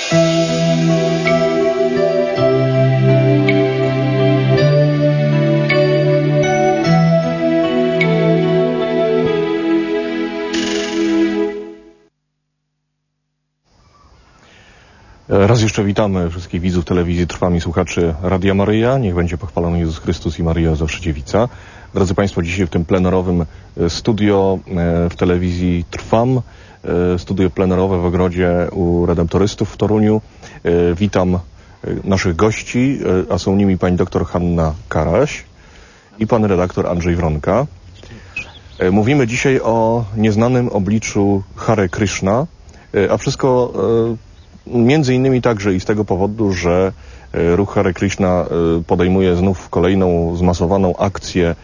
Raz jeszcze witamy wszystkich widzów telewizji Trwam i słuchaczy Radia Maryja. Niech będzie pochwalony Jezus Chrystus i Maryja zawsze dziewica. Drodzy Państwo, dzisiaj w tym plenerowym studio w telewizji Trwam, studio plenerowe w ogrodzie u Redemptorystów w Toruniu. Witam naszych gości, a są nimi pani doktor Hanna Karaś i pan redaktor Andrzej Wronka. Mówimy dzisiaj o nieznanym obliczu Hare Krishna, a wszystko między innymi także i z tego powodu, że ruch Hare Krishna podejmuje znów kolejną zmasowaną akcję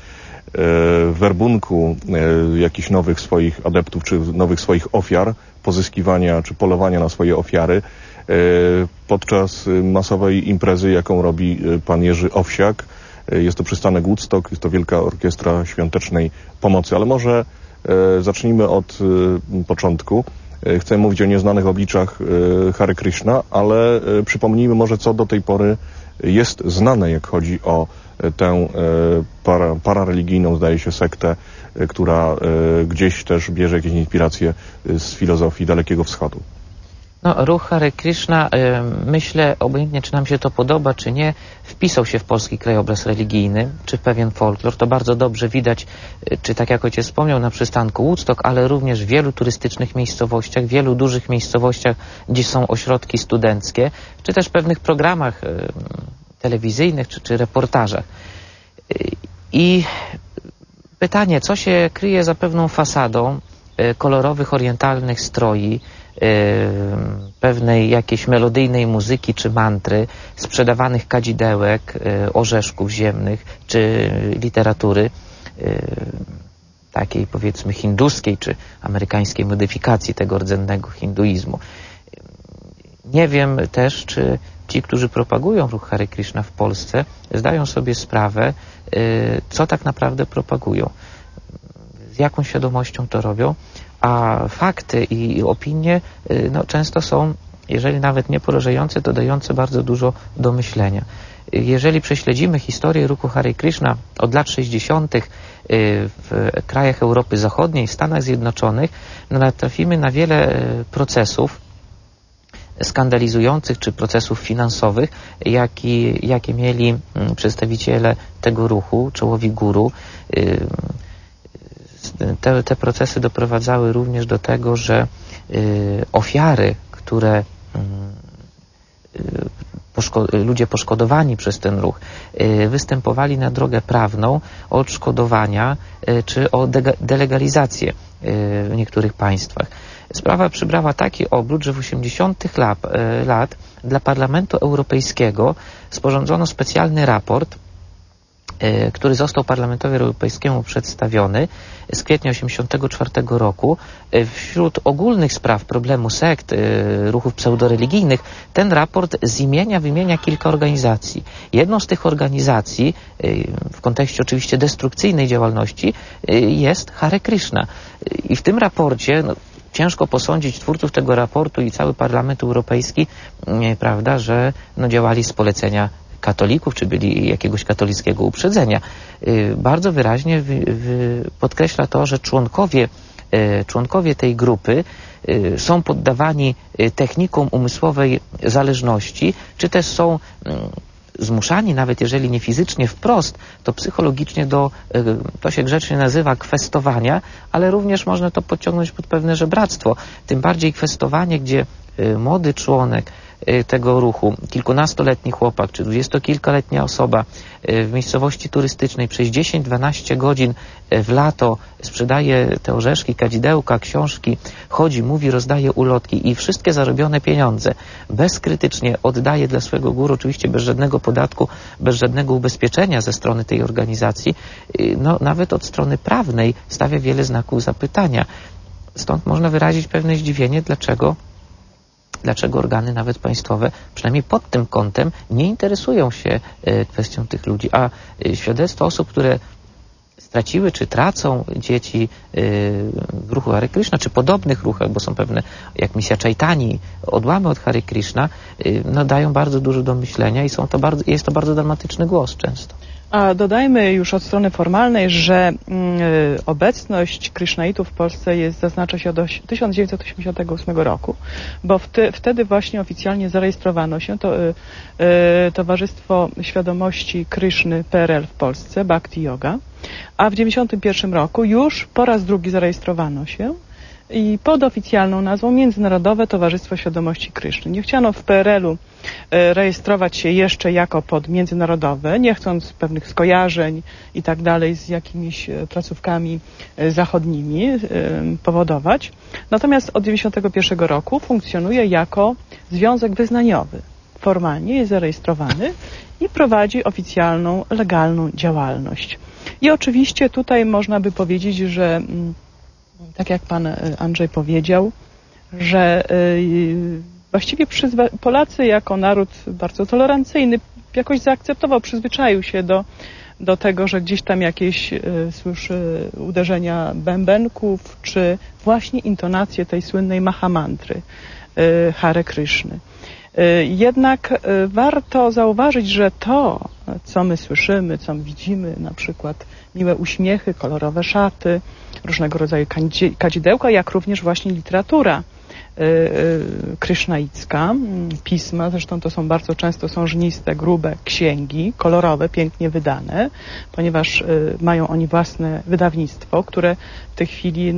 werbunku jakichś nowych swoich adeptów, czy nowych swoich ofiar, pozyskiwania czy polowania na swoje ofiary podczas masowej imprezy, jaką robi pan Jerzy Owsiak. Jest to przystanek Woodstock, jest to Wielka Orkiestra Świątecznej Pomocy. Ale może zacznijmy od początku. Chcę mówić o nieznanych obliczach Hare Krishna, ale przypomnijmy może, co do tej pory jest znane, jak chodzi o tę parareligijną, zdaje się, sektę, która gdzieś też bierze jakieś inspiracje z filozofii Dalekiego Wschodu. No, ruch Hare Krishna, myślę, obojętnie czy nam się to podoba, czy nie, wpisał się w polski krajobraz religijny, czy w pewien folklor. To bardzo dobrze widać, czy tak jak ojciec wspomniał, na przystanku Woodstock, ale również w wielu turystycznych miejscowościach, wielu dużych miejscowościach, gdzie są ośrodki studenckie, czy też w pewnych programach telewizyjnych, czy reportażach. I pytanie, co się kryje za pewną fasadą kolorowych, orientalnych stroi, pewnej jakiejś melodyjnej muzyki czy mantry, sprzedawanych kadzidełek, orzeszków ziemnych, czy literatury takiej, powiedzmy, hinduskiej czy amerykańskiej modyfikacji tego rdzennego hinduizmu. Nie wiem też, czy ci, którzy propagują ruch Hare Krishna w Polsce, zdają sobie sprawę, co tak naprawdę propagują, z jaką świadomością to robią. A fakty i opinie no, często są, jeżeli nawet nie porażające, to dające bardzo dużo do myślenia. Jeżeli prześledzimy historię ruchu Hare Krishna od lat 60. w krajach Europy Zachodniej, w Stanach Zjednoczonych, no, natrafimy na wiele procesów skandalizujących czy procesów finansowych, jakie mieli przedstawiciele tego ruchu, czołowi guru. Te procesy doprowadzały również do tego, że ofiary, które ludzie poszkodowani przez ten ruch występowali na drogę prawną o odszkodowania czy o delegalizację w niektórych państwach. Sprawa przybrała taki obrót, że w 80. lat dla Parlamentu Europejskiego sporządzono specjalny raport, który został Parlamentowi Europejskiemu przedstawiony z kwietnia 1984 roku. Wśród ogólnych spraw problemu sekt, ruchów pseudoreligijnych, ten raport wymienia kilka organizacji. Jedną z tych organizacji, w kontekście oczywiście destrukcyjnej działalności, jest Hare Krishna. I w tym raporcie, no, ciężko posądzić twórców tego raportu i cały Parlament Europejski, prawda, że no, działali z polecenia katolików, czy byli jakiegoś katolickiego uprzedzenia. Bardzo wyraźnie podkreśla to, że członkowie tej grupy są poddawani technikom umysłowej zależności, czy też są zmuszani, nawet jeżeli nie fizycznie wprost, to psychologicznie to się grzecznie nazywa kwestowania, ale również można to podciągnąć pod pewne żebractwo. Tym bardziej kwestowanie, gdzie młody członek tego ruchu, kilkunastoletni chłopak czy dwudziestokilkaletnia osoba w miejscowości turystycznej przez 10-12 godzin w lato sprzedaje te orzeszki, kadzidełka, książki, chodzi, mówi, rozdaje ulotki i wszystkie zarobione pieniądze bezkrytycznie oddaje dla swojego guru, oczywiście bez żadnego podatku, bez żadnego ubezpieczenia ze strony tej organizacji, no nawet od strony prawnej stawia wiele znaków zapytania. Stąd można wyrazić pewne zdziwienie, dlaczego organy nawet państwowe, przynajmniej pod tym kątem, nie interesują się kwestią tych ludzi. A świadectwa osób, które z straciły czy tracą dzieci w ruchu Hare Krishna, czy podobnych ruchach, bo są pewne, jak misja Chaitani, odłamy od Hare Krishna, no dają bardzo dużo do myślenia i jest to bardzo dramatyczny głos często. A dodajmy już od strony formalnej, że obecność krysznaitów w Polsce zaznacza się od 1988 roku, bo wtedy właśnie oficjalnie zarejestrowano się Towarzystwo Świadomości Kryszny PRL w Polsce, Bhakti Yoga, a w 1991 roku już po raz drugi zarejestrowano się i pod oficjalną nazwą Międzynarodowe Towarzystwo Świadomości Kryszny. Nie chciano w PRL-u rejestrować się jeszcze jako pod międzynarodowe, nie chcąc pewnych skojarzeń i tak dalej z jakimiś placówkami zachodnimi powodować. Natomiast od 1991 roku funkcjonuje jako związek wyznaniowy. Formalnie jest zarejestrowany i prowadzi oficjalną, legalną działalność. I oczywiście tutaj można by powiedzieć, że tak jak pan Andrzej powiedział, że właściwie Polacy jako naród bardzo tolerancyjny jakoś zaakceptował, przyzwyczaił się do tego, że gdzieś tam jakieś słyszy uderzenia bębenków, czy właśnie intonacje tej słynnej Mahamantry Hare Kryszny. Jednak warto zauważyć, że to, co my słyszymy, co my widzimy, na przykład miłe uśmiechy, kolorowe szaty, różnego rodzaju kadzidełka, jak również właśnie literatura krysznaicka, pisma, zresztą to są bardzo często żniste, grube księgi, kolorowe, pięknie wydane, ponieważ mają oni własne wydawnictwo, które w tej chwili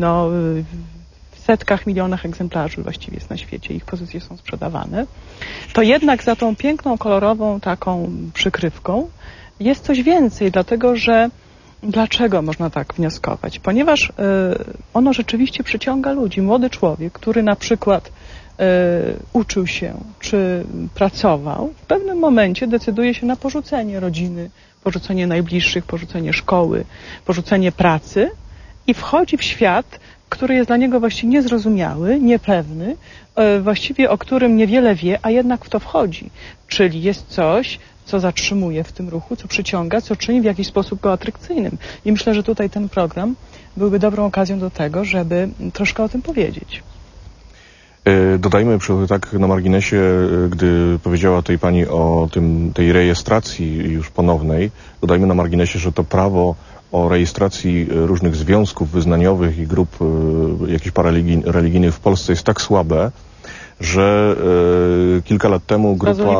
w setkach, milionach egzemplarzy właściwie jest na świecie, ich pozycje są sprzedawane, to jednak za tą piękną, kolorową taką przykrywką jest coś więcej, dlatego że dlaczego można tak wnioskować? Ponieważ ono rzeczywiście przyciąga ludzi. Młody człowiek, który na przykład uczył się czy pracował, w pewnym momencie decyduje się na porzucenie rodziny, porzucenie najbliższych, porzucenie szkoły, porzucenie pracy i wchodzi w świat, który jest dla niego właściwie niezrozumiały, niepewny, właściwie o którym niewiele wie, a jednak w to wchodzi. Czyli jest coś, co zatrzymuje w tym ruchu, co przyciąga, co czyni w jakiś sposób go atrakcyjnym. I myślę, że tutaj ten program byłby dobrą okazją do tego, żeby troszkę o tym powiedzieć. Dodajmy tak na marginesie, gdy powiedziała tej pani o tej rejestracji już ponownej, dodajmy na marginesie, że to prawo o rejestracji różnych związków wyznaniowych i grup jakichś parareligijnych w Polsce jest tak słabe, że kilka lat temu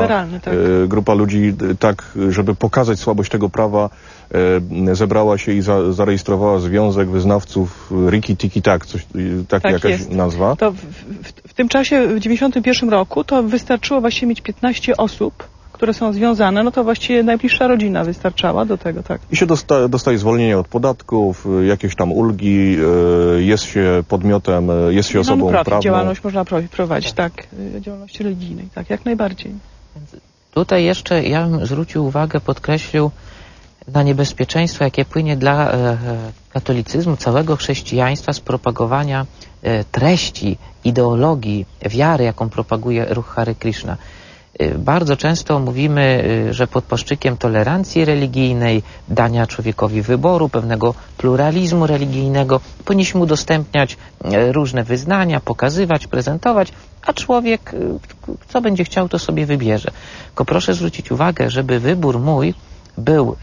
grupa ludzi, tak, żeby pokazać słabość tego prawa, zebrała się i zarejestrowała Związek Wyznawców Riki Tiki Tak, tak jakaś jest nazwa. To w tym czasie, w 1991 roku, to wystarczyło właściwie mieć 15 osób, które są związane, no to właściwie najbliższa rodzina wystarczała do tego, tak. I się dostaje zwolnienie od podatków, jakieś tam ulgi, jest się podmiotem, jest się osobą prawną. Działalność można prowadzić, tak, działalności religijnej, tak, jak najbardziej. Tutaj jeszcze ja bym zwrócił uwagę, podkreślił na niebezpieczeństwo, jakie płynie dla katolicyzmu, całego chrześcijaństwa z propagowania treści, ideologii, wiary, jaką propaguje ruch Hare Krishna. Bardzo często mówimy, że pod płaszczykiem tolerancji religijnej, dania człowiekowi wyboru, pewnego pluralizmu religijnego, powinniśmy udostępniać różne wyznania, pokazywać, prezentować, a człowiek, co będzie chciał, to sobie wybierze. Tylko proszę zwrócić uwagę, żeby wybór mój był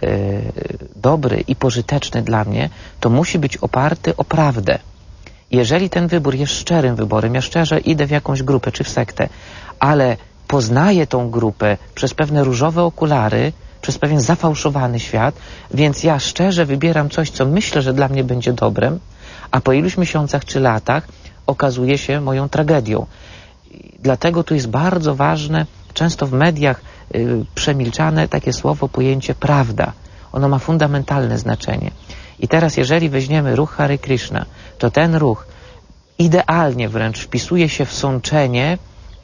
dobry i pożyteczny dla mnie, to musi być oparty o prawdę. Jeżeli ten wybór jest szczerym wyborem, ja szczerze idę w jakąś grupę czy w sektę, ale poznaję tą grupę przez pewne różowe okulary, przez pewien zafałszowany świat, więc ja szczerze wybieram coś, co myślę, że dla mnie będzie dobrem, a po iluś miesiącach czy latach okazuje się moją tragedią. Dlatego tu jest bardzo ważne, często w mediach przemilczane takie słowo, pojęcie prawda. Ono ma fundamentalne znaczenie. I teraz jeżeli weźmiemy ruch Hare Krishna, to ten ruch idealnie wręcz wpisuje się w sączenie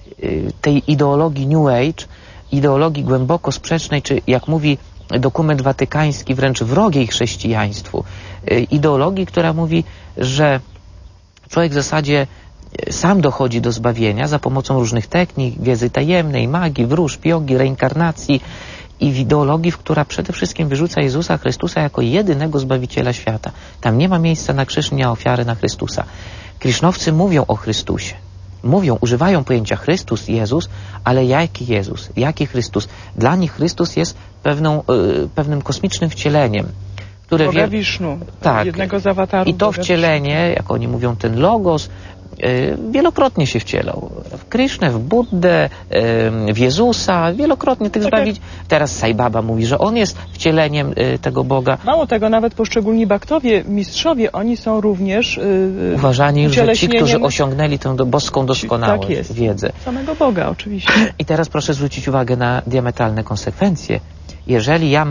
tej ideologii New Age, ideologii głęboko sprzecznej, czy jak mówi dokument watykański, wręcz wrogiej chrześcijaństwu. Ideologii, która mówi, że człowiek w zasadzie sam dochodzi do zbawienia za pomocą różnych technik, wiedzy tajemnej, magii, wróżb, jogi, reinkarnacji i w ideologii, która przede wszystkim wyrzuca Jezusa Chrystusa jako jedynego Zbawiciela świata. Tam nie ma miejsca na krzyż, nie ma ofiary na Chrystusa. Krisznowcy mówią o Chrystusie. Używają pojęcia Chrystus, Jezus, ale jaki Jezus, jaki Chrystus? Dla nich Chrystus jest pewnym kosmicznym wcieleniem, które Boga Wisznu, jednego z awatarów. I to wcielenie, jak oni mówią, ten Logos, wielokrotnie się wcielał. W Krishnę, w Buddę, w Jezusa, wielokrotnie tych zbawić. Teraz Sai Baba mówi, że on jest wcieleniem tego Boga. Mało tego, nawet poszczególni baktowie, mistrzowie, oni są również uważani, że ci, którzy osiągnęli tę boską doskonałość, wiedzę. Samego Boga, oczywiście. I teraz proszę zwrócić uwagę na diametralne konsekwencje. Jeżeli ja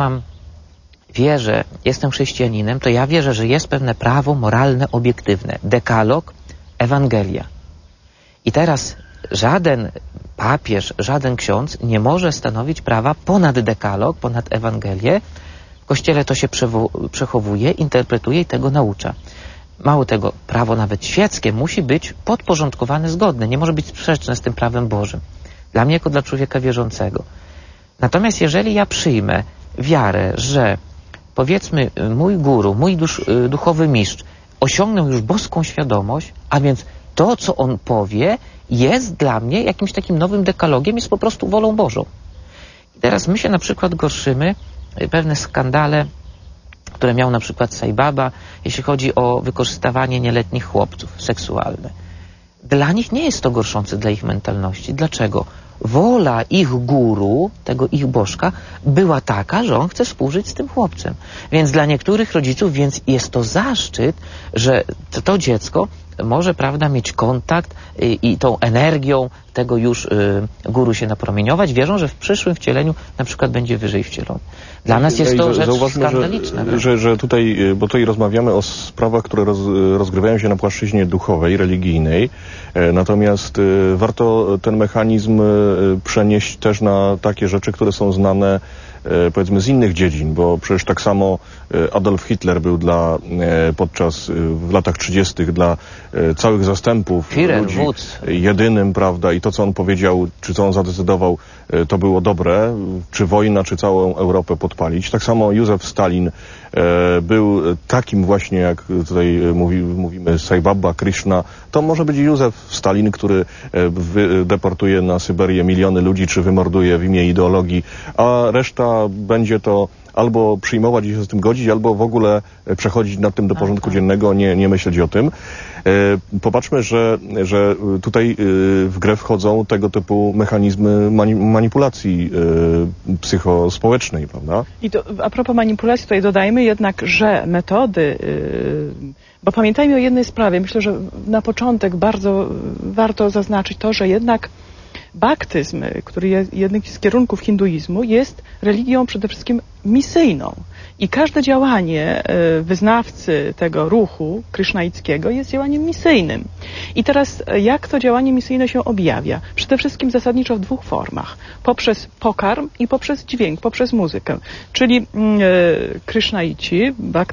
wierzę, jestem chrześcijaninem, to ja wierzę, że jest pewne prawo moralne, obiektywne. Dekalog, Ewangelia. I teraz żaden papież, żaden ksiądz nie może stanowić prawa ponad dekalog, ponad Ewangelię. W Kościele to się przechowuje, interpretuje i tego naucza. Mało tego, prawo nawet świeckie musi być podporządkowane, zgodne. Nie może być sprzeczne z tym prawem Bożym. Dla mnie jako dla człowieka wierzącego. Natomiast jeżeli ja przyjmę wiarę, że powiedzmy mój guru, mój duchowy mistrz osiągnął już boską świadomość, a więc to, co on powie, jest dla mnie jakimś takim nowym dekalogiem, jest po prostu wolą Bożą. I teraz my się na przykład gorszymy, pewne skandale, które miał na przykład Sai Baba, jeśli chodzi o wykorzystywanie nieletnich chłopców seksualne. Dla nich nie jest to gorszące dla ich mentalności. Dlaczego? Wola ich guru, tego ich bożka, była taka, że on chce współżyć z tym chłopcem. Więc dla niektórych rodziców jest to zaszczyt, że to dziecko może, prawda, mieć kontakt i tą energią tego już guru się napromieniować. Wierzą, że w przyszłym wcieleniu na przykład będzie wyżej wcielony. Dla nas jest to rzecz skandaliczna. Że tutaj, bo tutaj rozmawiamy o sprawach, które rozgrywają się na płaszczyźnie duchowej, religijnej. Natomiast warto ten mechanizm przenieść też na takie rzeczy, które są znane powiedzmy z innych dziedzin, bo przecież tak samo Adolf Hitler był w latach 30. dla całych zastępów ludzi jedynym, prawda, i to, co on powiedział, czy co on zadecydował, to było dobre, czy wojna, czy całą Europę podpalić. Tak samo Józef Stalin był takim właśnie, jak tutaj mówimy, Sai Baba, Krishna. To może być Józef Stalin, który deportuje na Syberię miliony ludzi, czy wymorduje w imię ideologii, a reszta będzie to albo przyjmować i się z tym godzić, albo w ogóle przechodzić nad tym do porządku dziennego, nie myśleć o tym. Popatrzmy, że tutaj w grę wchodzą tego typu mechanizmy manipulacji psychospołecznej, prawda? I to, a propos manipulacji, tutaj dodajmy jednak, że metody, bo pamiętajmy o jednej sprawie, myślę, że na początek bardzo warto zaznaczyć to, że jednak baktyzm, który jest jednym z kierunków hinduizmu, jest religią przede wszystkim misyjną. I każde działanie wyznawcy tego ruchu krishnaickiego jest działaniem misyjnym. I teraz jak to działanie misyjne się objawia? Przede wszystkim zasadniczo w dwóch formach. Poprzez pokarm i poprzez dźwięk, poprzez muzykę. Czyli krishnaici,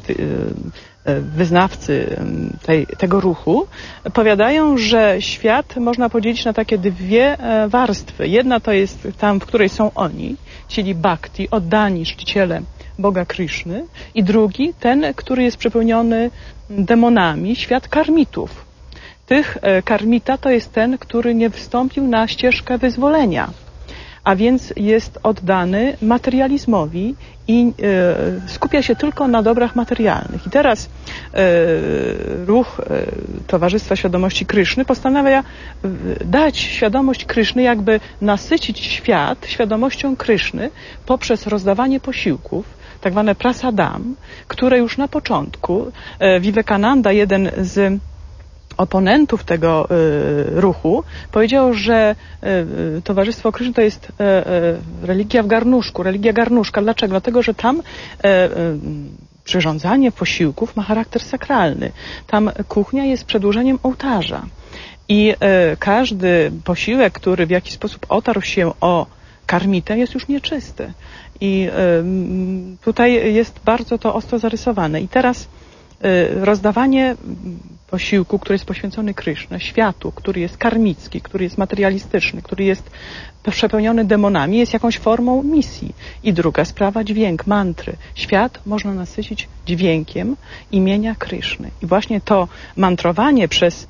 wyznawcy tego ruchu powiadają, że świat można podzielić na takie dwie warstwy. Jedna to jest tam, w której są oni, czyli bhakti, oddani czciciele Boga Krishny, i drugi, ten, który jest przepełniony demonami, świat karmitów. Karmita to jest ten, który nie wstąpił na ścieżkę wyzwolenia, a więc jest oddany materializmowi i skupia się tylko na dobrach materialnych. I teraz ruch Towarzystwa Świadomości Kryszny postanawia dać świadomość Kryszny, jakby nasycić świat świadomością Kryszny poprzez rozdawanie posiłków, tak zwane prasadam, które już na początku Vivekananda, jeden z oponentów tego ruchu, powiedział, że Towarzystwo Kryszny to jest religia w garnuszku, religia garnuszka. Dlaczego? Dlatego, że tam przyrządzanie posiłków ma charakter sakralny. Tam kuchnia jest przedłużeniem ołtarza. I każdy posiłek, który w jakiś sposób otarł się o karmitę, jest już nieczysty. I tutaj jest bardzo to ostro zarysowane. I teraz rozdawanie posiłku, który jest poświęcony Krysznie, światu, który jest karmicki, który jest materialistyczny, który jest przepełniony demonami, jest jakąś formą misji. I druga sprawa, dźwięk, mantry. Świat można nasycić dźwiękiem imienia Kryszny. I właśnie to mantrowanie przez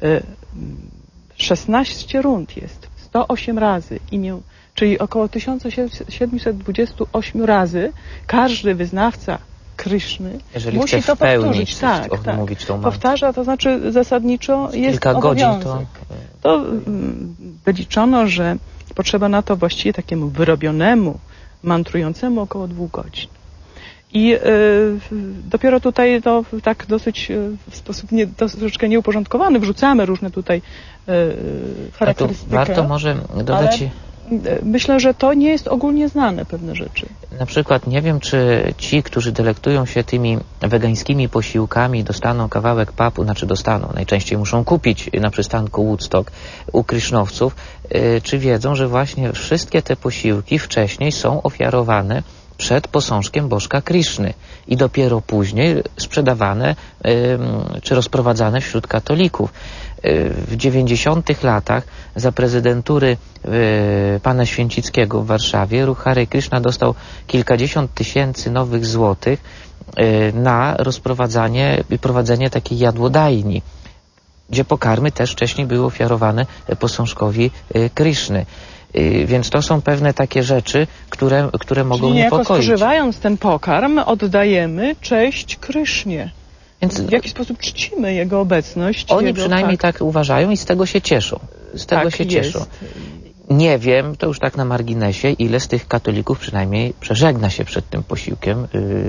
16 rund jest, 108 razy imię, czyli około 1728 razy każdy wyznawca Kryszny musi to powtórzyć. Tak. Mówić tą powtarza, to znaczy zasadniczo jest kilka obowiązek. godzin To wyliczono, że potrzeba na to właściwie takiemu wyrobionemu, mantrującemu około 2 godzin. I dopiero tutaj tak dosyć w sposób troszeczkę nieuporządkowany wrzucamy różne tutaj charakterystyki. Warto może dodać... Myślę, że to nie jest ogólnie znane pewne rzeczy. Na przykład nie wiem, czy ci, którzy delektują się tymi wegańskimi posiłkami, dostaną kawałek papu, najczęściej muszą kupić na przystanku Woodstock u krysznowców, czy wiedzą, że właśnie wszystkie te posiłki wcześniej są ofiarowane przed posążkiem bożka Kryszny i dopiero później sprzedawane czy rozprowadzane wśród katolików. W 90 latach za prezydentury pana Święcickiego w Warszawie ruch Hare Kryszna dostał kilkadziesiąt tysięcy nowych złotych na rozprowadzanie i prowadzenie takiej jadłodajni, gdzie pokarmy też wcześniej były ofiarowane posążkowi Kryszny. Więc to są pewne takie rzeczy, które mogą Czyli niepokoić. spożywając ten pokarm, oddajemy cześć Krysznie. Więc w jaki sposób czcimy jego obecność? Oni przynajmniej tak uważają i z tego się cieszą. Cieszą. Nie wiem, to już tak na marginesie, ile z tych katolików przynajmniej przeżegna się przed tym posiłkiem.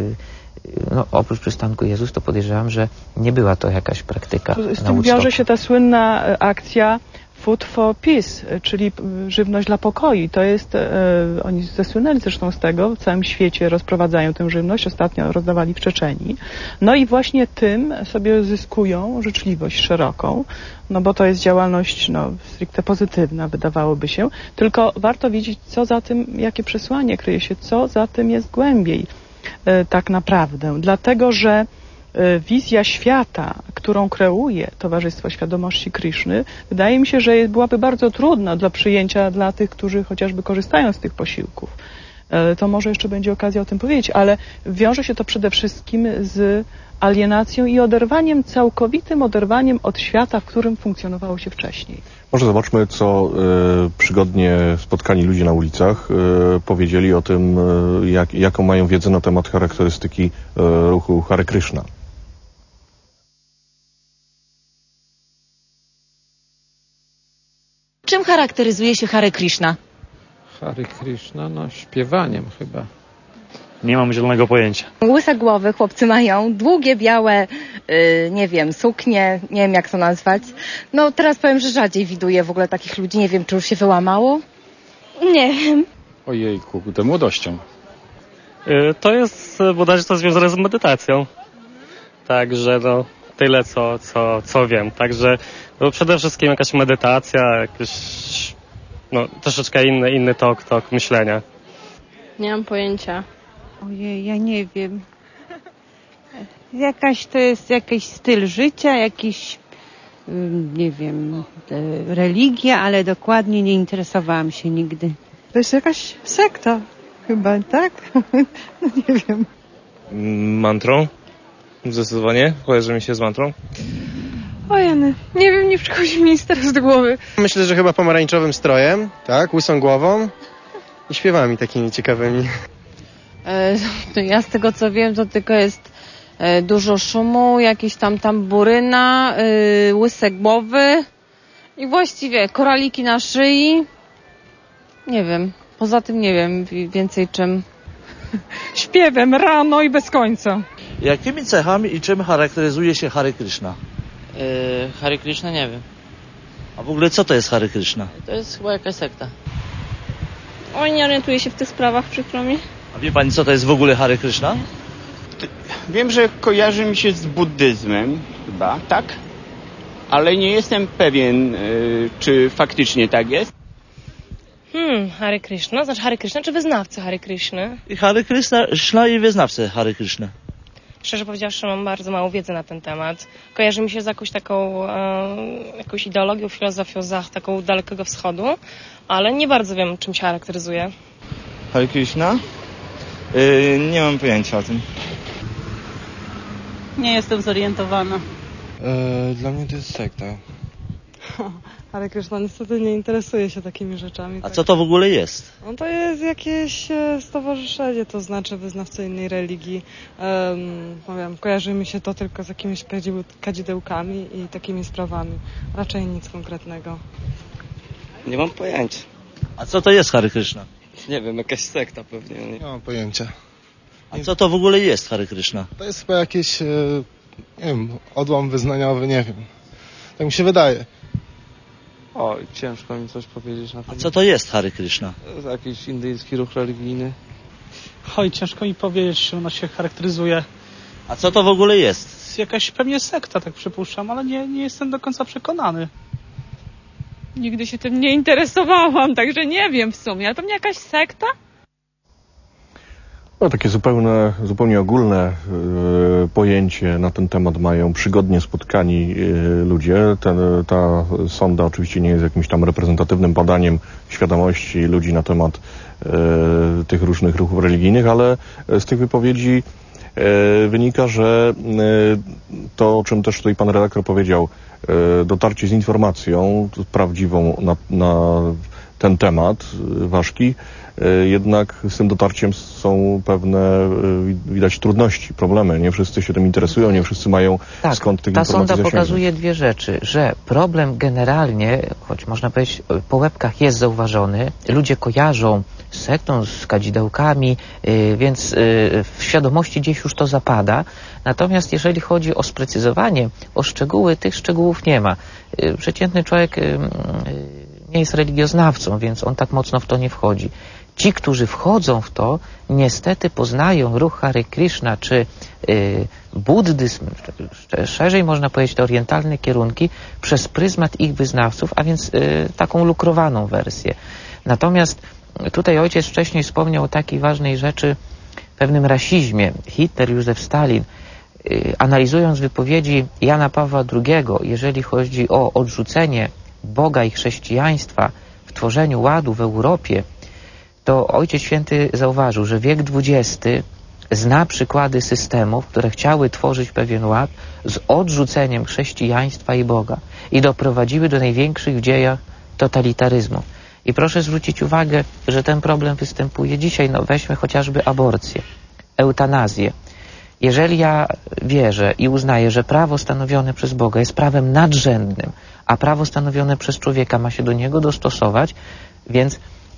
Oprócz przystanku Jezus, to podejrzewam, że nie była to jakaś praktyka. Z tym wiąże się ta słynna akcja Food for Peace, czyli żywność dla pokoju. To jest, oni zasłynęli zresztą z tego, w całym świecie rozprowadzają tę żywność, ostatnio rozdawali w Czeczenii. No i właśnie tym sobie zyskują życzliwość szeroką, bo to jest działalność stricte pozytywna, wydawałoby się. Tylko warto wiedzieć, co za tym, jakie przesłanie kryje się, co za tym jest głębiej tak naprawdę. Dlatego, że wizja świata, którą kreuje Towarzystwo Świadomości Kryszny, wydaje mi się, że byłaby bardzo trudna do przyjęcia dla tych, którzy chociażby korzystają z tych posiłków. To może jeszcze będzie okazja o tym powiedzieć, ale wiąże się to przede wszystkim z alienacją i oderwaniem, całkowitym oderwaniem od świata, w którym funkcjonowało się wcześniej. Może zobaczmy, co przygodnie spotkani ludzie na ulicach powiedzieli o tym, jaką mają wiedzę na temat charakterystyki ruchu Hare Kryszna. Czym charakteryzuje się Hare Kryszna? Hare Kryszna, śpiewaniem chyba. Nie mam zielonego pojęcia. Łyse głowy chłopcy mają, długie, białe, suknie, nie wiem jak to nazwać. Teraz powiem, że rzadziej widuję w ogóle takich ludzi, nie wiem, czy już się wyłamało? Nie wiem. Ojejku, młodością. To jest bodajże to związane z medytacją. Także tyle co wiem. Także przede wszystkim jakaś medytacja, troszeczkę inny tok myślenia. Nie mam pojęcia. Ojej, ja nie wiem. To jest jakiś styl życia, nie wiem, religia, ale dokładnie nie interesowałam się nigdy. To jest jakaś sekta chyba, tak? Nie wiem. Mantrą? Zdecydowanie. Kojarzy mi się z mantrą. Ojeny, nie wiem, nie przychodzi mi nic teraz do głowy. Myślę, że chyba pomarańczowym strojem, tak, łysą głową i śpiewami takimi ciekawymi. Ja z tego co wiem, to tylko jest dużo szumu, jakieś tam tamburyna, łyse głowy i właściwie koraliki na szyi. Nie wiem, poza tym nie wiem więcej czym. Śpiewem rano i bez końca. Jakimi cechami i czym charakteryzuje się Hare Kryszna? Hare Kryszna nie wiem. A w ogóle co to jest Hare Kryszna? To jest chyba jakaś sekta. Oj, nie orientuję się w tych sprawach, przykro mi. A wie pani, co to jest w ogóle Hare Kryszna? Wiem, że kojarzy mi się z buddyzmem chyba, tak? Ale nie jestem pewien, czy faktycznie tak jest. Hare Kryszna? Znaczy Hare Kryszna czy wyznawcy Hare Kryszny? Hare Kryszna i wyznawcy Hare Kryszna. Szczerze powiedziawszy, mam bardzo mało wiedzy na ten temat. Kojarzy mi się z jakąś taką jakąś ideologią, filozofią taką Dalekiego Wschodu, ale nie bardzo wiem, czym się charakteryzuje. Hare Krishna? Nie mam pojęcia o tym. Nie jestem zorientowana. Dla mnie to jest sekta. Hare Krishna niestety nie interesuje się takimi rzeczami. A co to w ogóle jest? No to jest jakieś stowarzyszenie, to znaczy wyznawcy innej religii. Kojarzy mi się to tylko z jakimiś kadzidełkami i takimi sprawami. Raczej nic konkretnego. Nie mam pojęcia. A co to jest Hare Krishna? Nie wiem, jakaś sekta pewnie. Nie mam pojęcia. A co to w ogóle jest Hare Krishna? To jest chyba jakiś, nie wiem, odłam wyznaniowy, nie wiem. Tak mi się wydaje. O, ciężko mi coś powiedzieć na ten. A co to jest Hare Krishna? To jest jakiś indyjski ruch religijny. Oj, ciężko mi powiedzieć, czy ona się charakteryzuje. A co to w ogóle jest? Jakaś pewnie sekta, tak przypuszczam, ale nie jestem do końca przekonany. Nigdy się tym nie interesowałam, także nie wiem w sumie. Ale to mnie jakaś sekta? No, takie zupełnie ogólne pojęcie na ten temat mają przygodnie spotkani ludzie. Ta sonda oczywiście nie jest jakimś tam reprezentatywnym badaniem świadomości ludzi na temat tych różnych ruchów religijnych, ale z tych wypowiedzi wynika, że to, o czym też tutaj pan redaktor powiedział, dotarcie z informacją prawdziwą na ten temat ważki, jednak z tym dotarciem są pewne, widać, trudności, problemy. Nie wszyscy się tym interesują, nie wszyscy mają skąd tych informacji Ta sonda zasięgnąć. pokazuje dwie rzeczy, że problem generalnie, choć można powiedzieć po łebkach jest zauważony, ludzie kojarzą z sektą, z kadzidełkami, więc w świadomości gdzieś już to zapada. Natomiast jeżeli chodzi o sprecyzowanie, o szczegóły, tych szczegółów nie ma. Przeciętny człowiek nie jest religioznawcą, więc on tak mocno w to nie wchodzi. Ci, którzy wchodzą w to, niestety poznają ruch Hare Krishna, czy buddyzm, szerzej można powiedzieć te orientalne kierunki, przez pryzmat ich wyznawców, a więc taką lukrowaną wersję. Natomiast tutaj ojciec wcześniej wspomniał o takiej ważnej rzeczy, pewnym rasizmie. Hitler, Józef Stalin, analizując wypowiedzi Jana Pawła II, jeżeli chodzi o odrzucenie Boga i chrześcijaństwa w tworzeniu ładu w Europie, to Ojciec Święty zauważył, że wiek XX zna przykłady systemów, które chciały tworzyć pewien ład z odrzuceniem chrześcijaństwa i Boga i doprowadziły do największych w dziejach totalitaryzmów. I proszę zwrócić uwagę, że ten problem występuje dzisiaj. No weźmy chociażby aborcję, eutanazję. Jeżeli ja wierzę i uznaję, że prawo stanowione przez Boga jest prawem nadrzędnym, a prawo stanowione przez człowieka ma się do niego dostosować, więc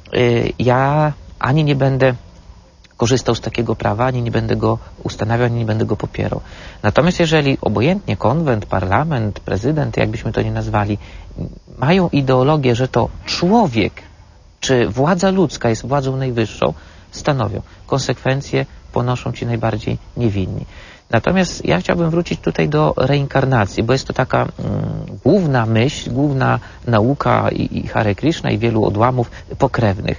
ja ani nie będę korzystał z takiego prawa, ani nie będę go ustanawiał, ani nie będę go popierał. Natomiast jeżeli obojętnie konwent, parlament, prezydent, jakbyśmy to nie nazwali, mają ideologię, że to człowiek czy władza ludzka jest władzą najwyższą, stanowią. Konsekwencje ponoszą ci najbardziej niewinni. Natomiast ja chciałbym wrócić tutaj do reinkarnacji, bo jest to taka główna myśl, główna nauka i Hare Krishna i wielu odłamów pokrewnych.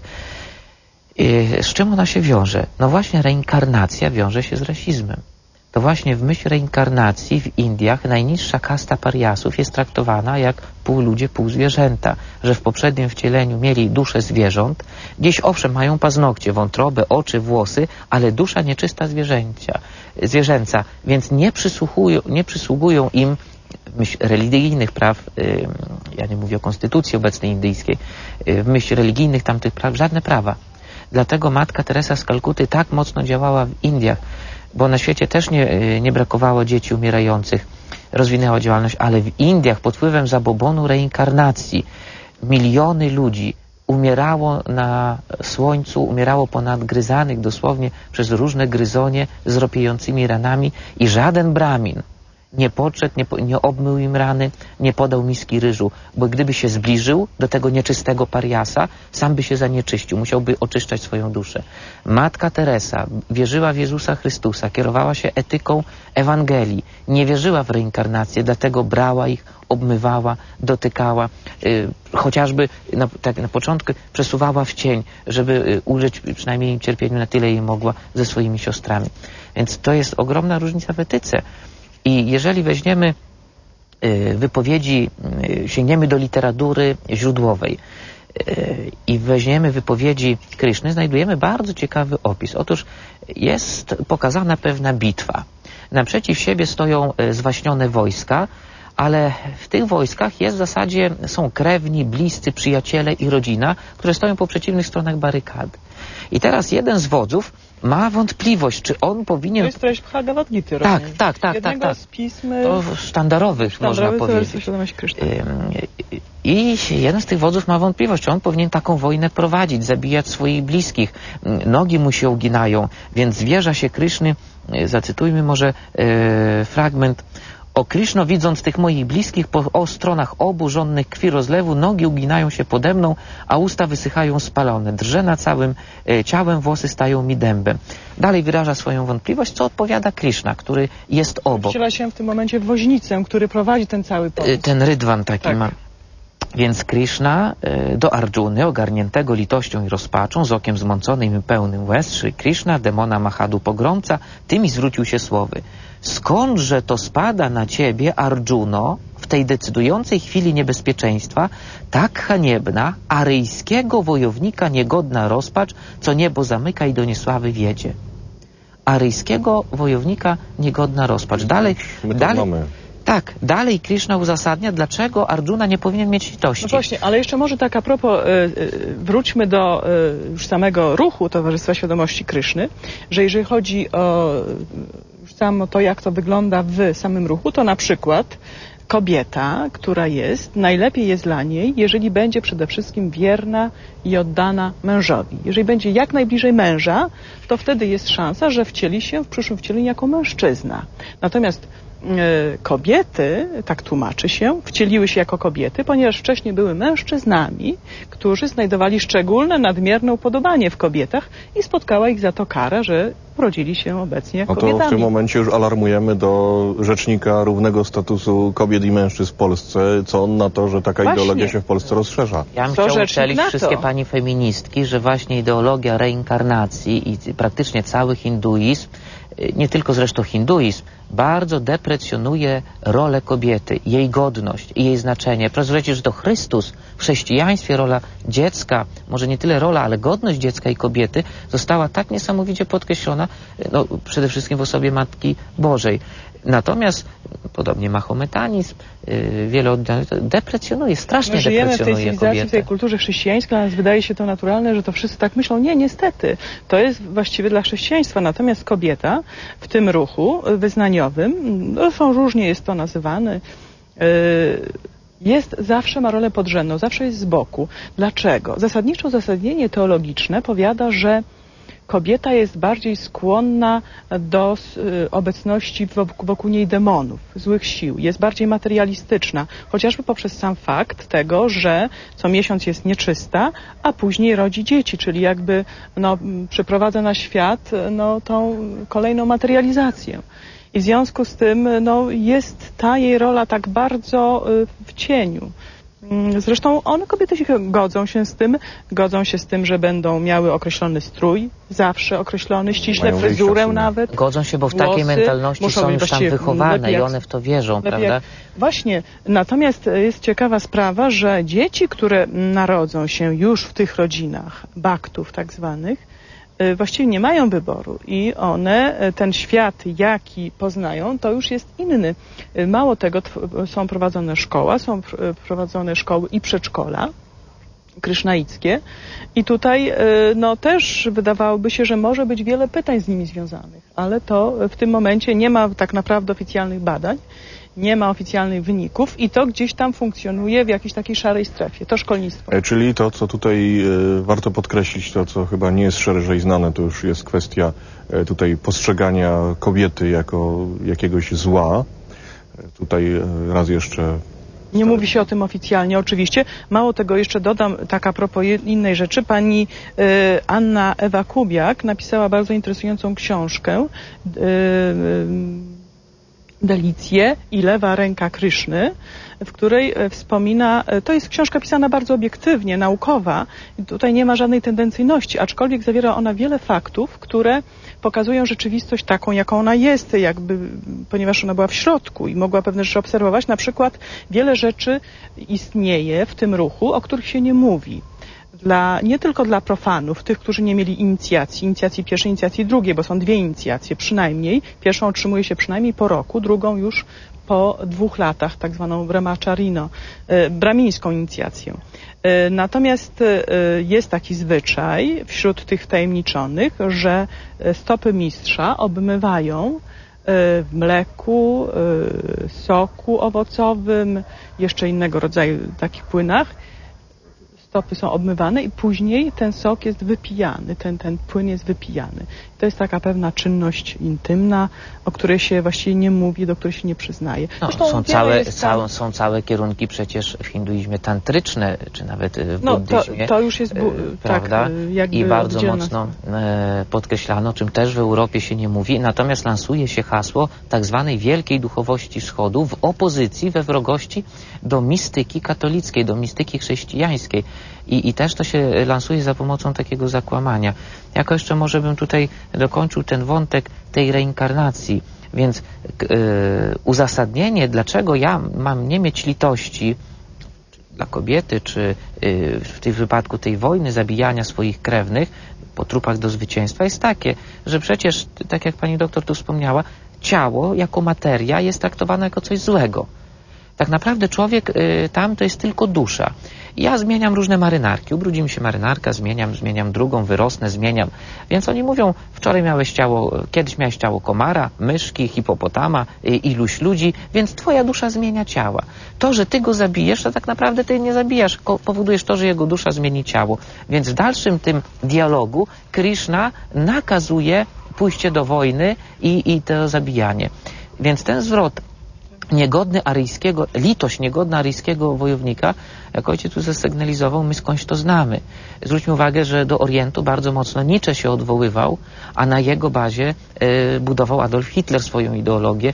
Z czym ona się wiąże? No właśnie reinkarnacja wiąże się z rasizmem. To właśnie w myśl reinkarnacji w Indiach najniższa kasta pariasów jest traktowana jak pół ludzie, pół zwierzęta, że w poprzednim wcieleniu mieli duszę zwierząt, gdzieś owszem mają paznokcie, wątrobę, oczy, włosy, ale dusza nieczysta zwierzęca, więc nie przysługują im w myśl religijnych praw, ja nie mówię o konstytucji obecnej indyjskiej, w myśl religijnych tamtych praw żadne prawa. Dlatego Matka Teresa z Kalkuty tak mocno działała w Indiach, bo na świecie też nie brakowało dzieci umierających, rozwinęła działalność, ale w Indiach pod wpływem zabobonu reinkarnacji miliony ludzi umierało na słońcu, umierało ponadgryzanych dosłownie przez różne gryzonie z ropiejącymi ranami i żaden bramin nie podszedł, nie obmył im rany, nie podał miski ryżu, bo gdyby się zbliżył do tego nieczystego pariasa, sam by się zanieczyścił, musiałby oczyszczać swoją duszę. Matka Teresa wierzyła w Jezusa Chrystusa, kierowała się etyką Ewangelii, nie wierzyła w reinkarnację, dlatego brała ich, obmywała, dotykała, chociażby na początku przesuwała w cień, żeby ulżyć przynajmniej im cierpieniu na tyle jej mogła ze swoimi siostrami. Więc to jest ogromna różnica w etyce. I jeżeli weźmiemy wypowiedzi, sięgniemy do literatury źródłowej i weźmiemy wypowiedzi Kryszny, znajdujemy bardzo ciekawy opis. Otóż jest pokazana pewna bitwa. Naprzeciw siebie stoją zwaśnione wojska, ale w tych wojskach jest w zasadzie, są krewni, bliscy, przyjaciele i rodzina, które stoją po przeciwnych stronach barykady. I teraz jeden z wodzów ma wątpliwość, czy on powinien... To jest treść Bhagavad Gity. Tak. Jednego z pism... To sztandarowych, można powiedzieć. I jeden z tych wodzów ma wątpliwość, czy on powinien taką wojnę prowadzić, zabijać swoich bliskich. Nogi mu się uginają, więc zwierza się Kryszny. Zacytujmy może fragment. O Kryszno, widząc tych moich bliskich po stronach obu żonnych krwi rozlewu, nogi uginają się pode mną, a usta wysychają spalone. Drżę na całym ciałem, włosy stają mi dębem. Dalej wyraża swoją wątpliwość, co odpowiada Kryszna, który jest obok. Wciela się w tym momencie w woźnicę, który prowadzi ten cały pomysł. Ten rydwan taki ma. Więc Kryszna do Arjuny, ogarniętego litością i rozpaczą, z okiem zmąconym i pełnym łez, Szri Kryszna, demona Mahadu pogromca, tymi zwrócił się słowy. Skądże to spada na ciebie, Arjuno, w tej decydującej chwili niebezpieczeństwa, tak haniebna, aryjskiego wojownika niegodna rozpacz, co niebo zamyka i do niesławy wiedzie. Aryjskiego wojownika niegodna rozpacz. Dalej. Tak, dalej Kryszna uzasadnia, dlaczego Arjuna nie powinien mieć litości. No właśnie, ale jeszcze może tak a propos, wróćmy do już samego ruchu Towarzystwa Świadomości Kryszny, że jeżeli chodzi o już samo to, jak to wygląda w samym ruchu, to na przykład kobieta, która jest, najlepiej jest dla niej, jeżeli będzie przede wszystkim wierna i oddana mężowi. Jeżeli będzie jak najbliżej męża, to wtedy jest szansa, że wcieli się w przyszłym wcieleniu jako mężczyzna. Natomiast kobiety, tak tłumaczy się, wcieliły się jako kobiety, ponieważ wcześniej były mężczyznami, którzy znajdowali szczególne, nadmierne upodobanie w kobietach i spotkała ich za to kara, że urodzili się obecnie kobietami. No to w tym momencie już alarmujemy do Rzecznika Równego Statusu Kobiet i Mężczyzn w Polsce. Co on na to, że taka ideologia się w Polsce rozszerza? Ja bym chciał uczelić wszystkie pani feministki, że właśnie ideologia reinkarnacji i praktycznie cały hinduizm, nie tylko zresztą hinduizm, bardzo deprecjonuje rolę kobiety, jej godność i jej znaczenie. Proszę zwrócić, że to Chrystus w chrześcijaństwie, rola dziecka, może nie tyle rola, ale godność dziecka i kobiety została tak niesamowicie podkreślona, no, przede wszystkim w osobie Matki Bożej. Natomiast podobnie mahometanizm, wiele oddanych deprecjonuje, strasznie deprecjonuje kobietę. Żyjemy w tej cywilizacji, w tej kulturze chrześcijańskiej, a nas wydaje się to naturalne, że to wszyscy tak myślą. Nie, niestety. To jest właściwie dla chrześcijaństwa. Natomiast kobieta w tym ruchu wyznaniowym, no, różnie jest to nazywane, zawsze ma rolę podrzędną, zawsze jest z boku. Dlaczego? Zasadniczo uzasadnienie teologiczne powiada, że kobieta jest bardziej skłonna do obecności wokół niej demonów, złych sił. Jest bardziej materialistyczna, chociażby poprzez sam fakt tego, że co miesiąc jest nieczysta, a później rodzi dzieci, czyli jakby przyprowadza na świat tą kolejną materializację. I w związku z tym jest ta jej rola tak bardzo w cieniu. Zresztą kobiety się godzą się z tym, że będą miały określony strój, zawsze określony, ściśle fryzurę nawet. Godzą się, bo w takiej mentalności są już tam wychowane i one w to wierzą, prawda? Właśnie, natomiast jest ciekawa sprawa, że dzieci, które narodzą się już w tych rodzinach, baktów tak zwanych, właściwie nie mają wyboru i one, ten świat, jaki poznają, to już jest inny. Mało tego, są prowadzone szkoły i przedszkola krysznaickie i tutaj też wydawałoby się, że może być wiele pytań z nimi związanych, ale to w tym momencie nie ma tak naprawdę oficjalnych badań, nie ma oficjalnych wyników i to gdzieś tam funkcjonuje w jakiejś takiej szarej strefie. To szkolnictwo. Czyli to, co tutaj warto podkreślić, to co chyba nie jest szerzej znane, to już jest kwestia tutaj postrzegania kobiety jako jakiegoś zła. Tutaj raz jeszcze... Nie mówi się o tym oficjalnie, oczywiście. Mało tego, jeszcze dodam tak a propos innej rzeczy. Pani Anna Ewa Kubiak napisała bardzo interesującą książkę Delicje i lewa ręka Kryszny, w której wspomina, to jest książka pisana bardzo obiektywnie, naukowa, tutaj nie ma żadnej tendencyjności, aczkolwiek zawiera ona wiele faktów, które pokazują rzeczywistość taką, jaką ona jest, jakby, ponieważ ona była w środku i mogła pewne rzeczy obserwować. Na przykład wiele rzeczy istnieje w tym ruchu, o których się nie mówi. Nie tylko dla profanów, tych, którzy nie mieli inicjacji pierwszej, inicjacji drugiej, bo są dwie inicjacje przynajmniej. Pierwszą otrzymuje się przynajmniej po roku, drugą już po 2 latach, tak zwaną brahmacharino, bramińską inicjację. Natomiast jest taki zwyczaj wśród tych wtajemniczonych, że stopy mistrza obmywają w mleku, soku owocowym, jeszcze innego rodzaju takich płynach. Stopy są obmywane i później ten sok jest wypijany, ten płyn jest wypijany. To jest taka pewna czynność intymna, o której się właściwie nie mówi, do której się nie przyznaje. Są całe kierunki przecież w hinduizmie tantryczne, czy nawet w buddyzmie. To już jest prawda? Tak, i bardzo mocno podkreślano, o czym też w Europie się nie mówi. Natomiast lansuje się hasło tak zwanej wielkiej duchowości wschodu w opozycji, we wrogości do mistyki katolickiej, do mistyki chrześcijańskiej. I też to się lansuje za pomocą takiego zakłamania. Jako jeszcze może bym tutaj dokończył ten wątek tej reinkarnacji. Więc uzasadnienie, dlaczego ja mam nie mieć litości dla kobiety, czy w tym wypadku tej wojny, zabijania swoich krewnych po trupach do zwycięstwa, jest takie, że przecież, tak jak pani doktor tu wspomniała, ciało jako materia jest traktowane jako coś złego. Tak naprawdę człowiek tam to jest tylko dusza. Ja zmieniam różne marynarki. Ubrudzi mi się marynarka, zmieniam drugą, wyrosnę, zmieniam. Więc oni mówią, wczoraj kiedyś miałeś ciało komara, myszki, hipopotama, iluś ludzi, więc twoja dusza zmienia ciała. To, że ty go zabijesz, to tak naprawdę ty nie zabijasz, powodujesz to, że jego dusza zmieni ciało. Więc w dalszym tym dialogu Krishna nakazuje pójście do wojny i to zabijanie. Więc ten zwrot litość niegodna aryjskiego wojownika, jak ojciec tu zasygnalizował, my skądś to znamy. Zwróćmy uwagę, że do Orientu bardzo mocno Nietzsche się odwoływał, a na jego bazie budował Adolf Hitler swoją ideologię,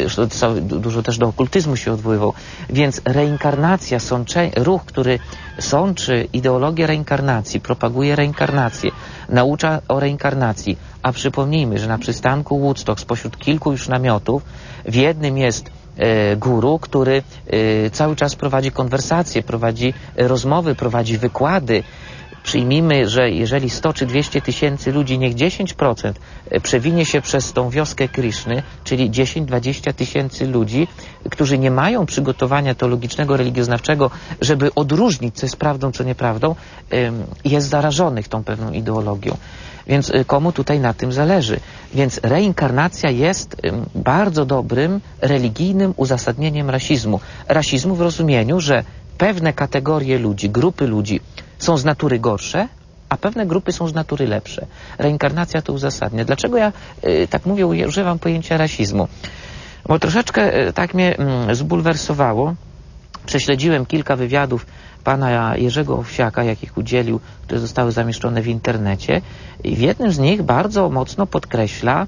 dużo też do okultyzmu się odwoływał. Więc reinkarnacja, ruch, który sączy ideologię reinkarnacji, propaguje reinkarnację, naucza o reinkarnacji, a przypomnijmy, że na przystanku Woodstock spośród kilku już namiotów w jednym jest guru, który cały czas prowadzi konwersacje, prowadzi rozmowy, prowadzi wykłady. Przyjmijmy, że jeżeli 100 czy 200 tysięcy ludzi, niech 10% przewinie się przez tą wioskę Kryszny, czyli 10-20 tysięcy ludzi, którzy nie mają przygotowania teologicznego, religioznawczego, żeby odróżnić, co jest prawdą, co nieprawdą, jest zarażonych tą pewną ideologią. Więc komu tutaj na tym zależy? Więc reinkarnacja jest bardzo dobrym, religijnym uzasadnieniem rasizmu. Rasizmu w rozumieniu, że pewne kategorie ludzi, grupy ludzi są z natury gorsze, a pewne grupy są z natury lepsze. Reinkarnacja to uzasadnia. Dlaczego ja tak mówię, używam pojęcia rasizmu? Bo troszeczkę tak mnie zbulwersowało. Prześledziłem kilka wywiadów pana Jerzego Owsiaka, jakich udzielił, które zostały zamieszczone w internecie. I w jednym z nich bardzo mocno podkreśla,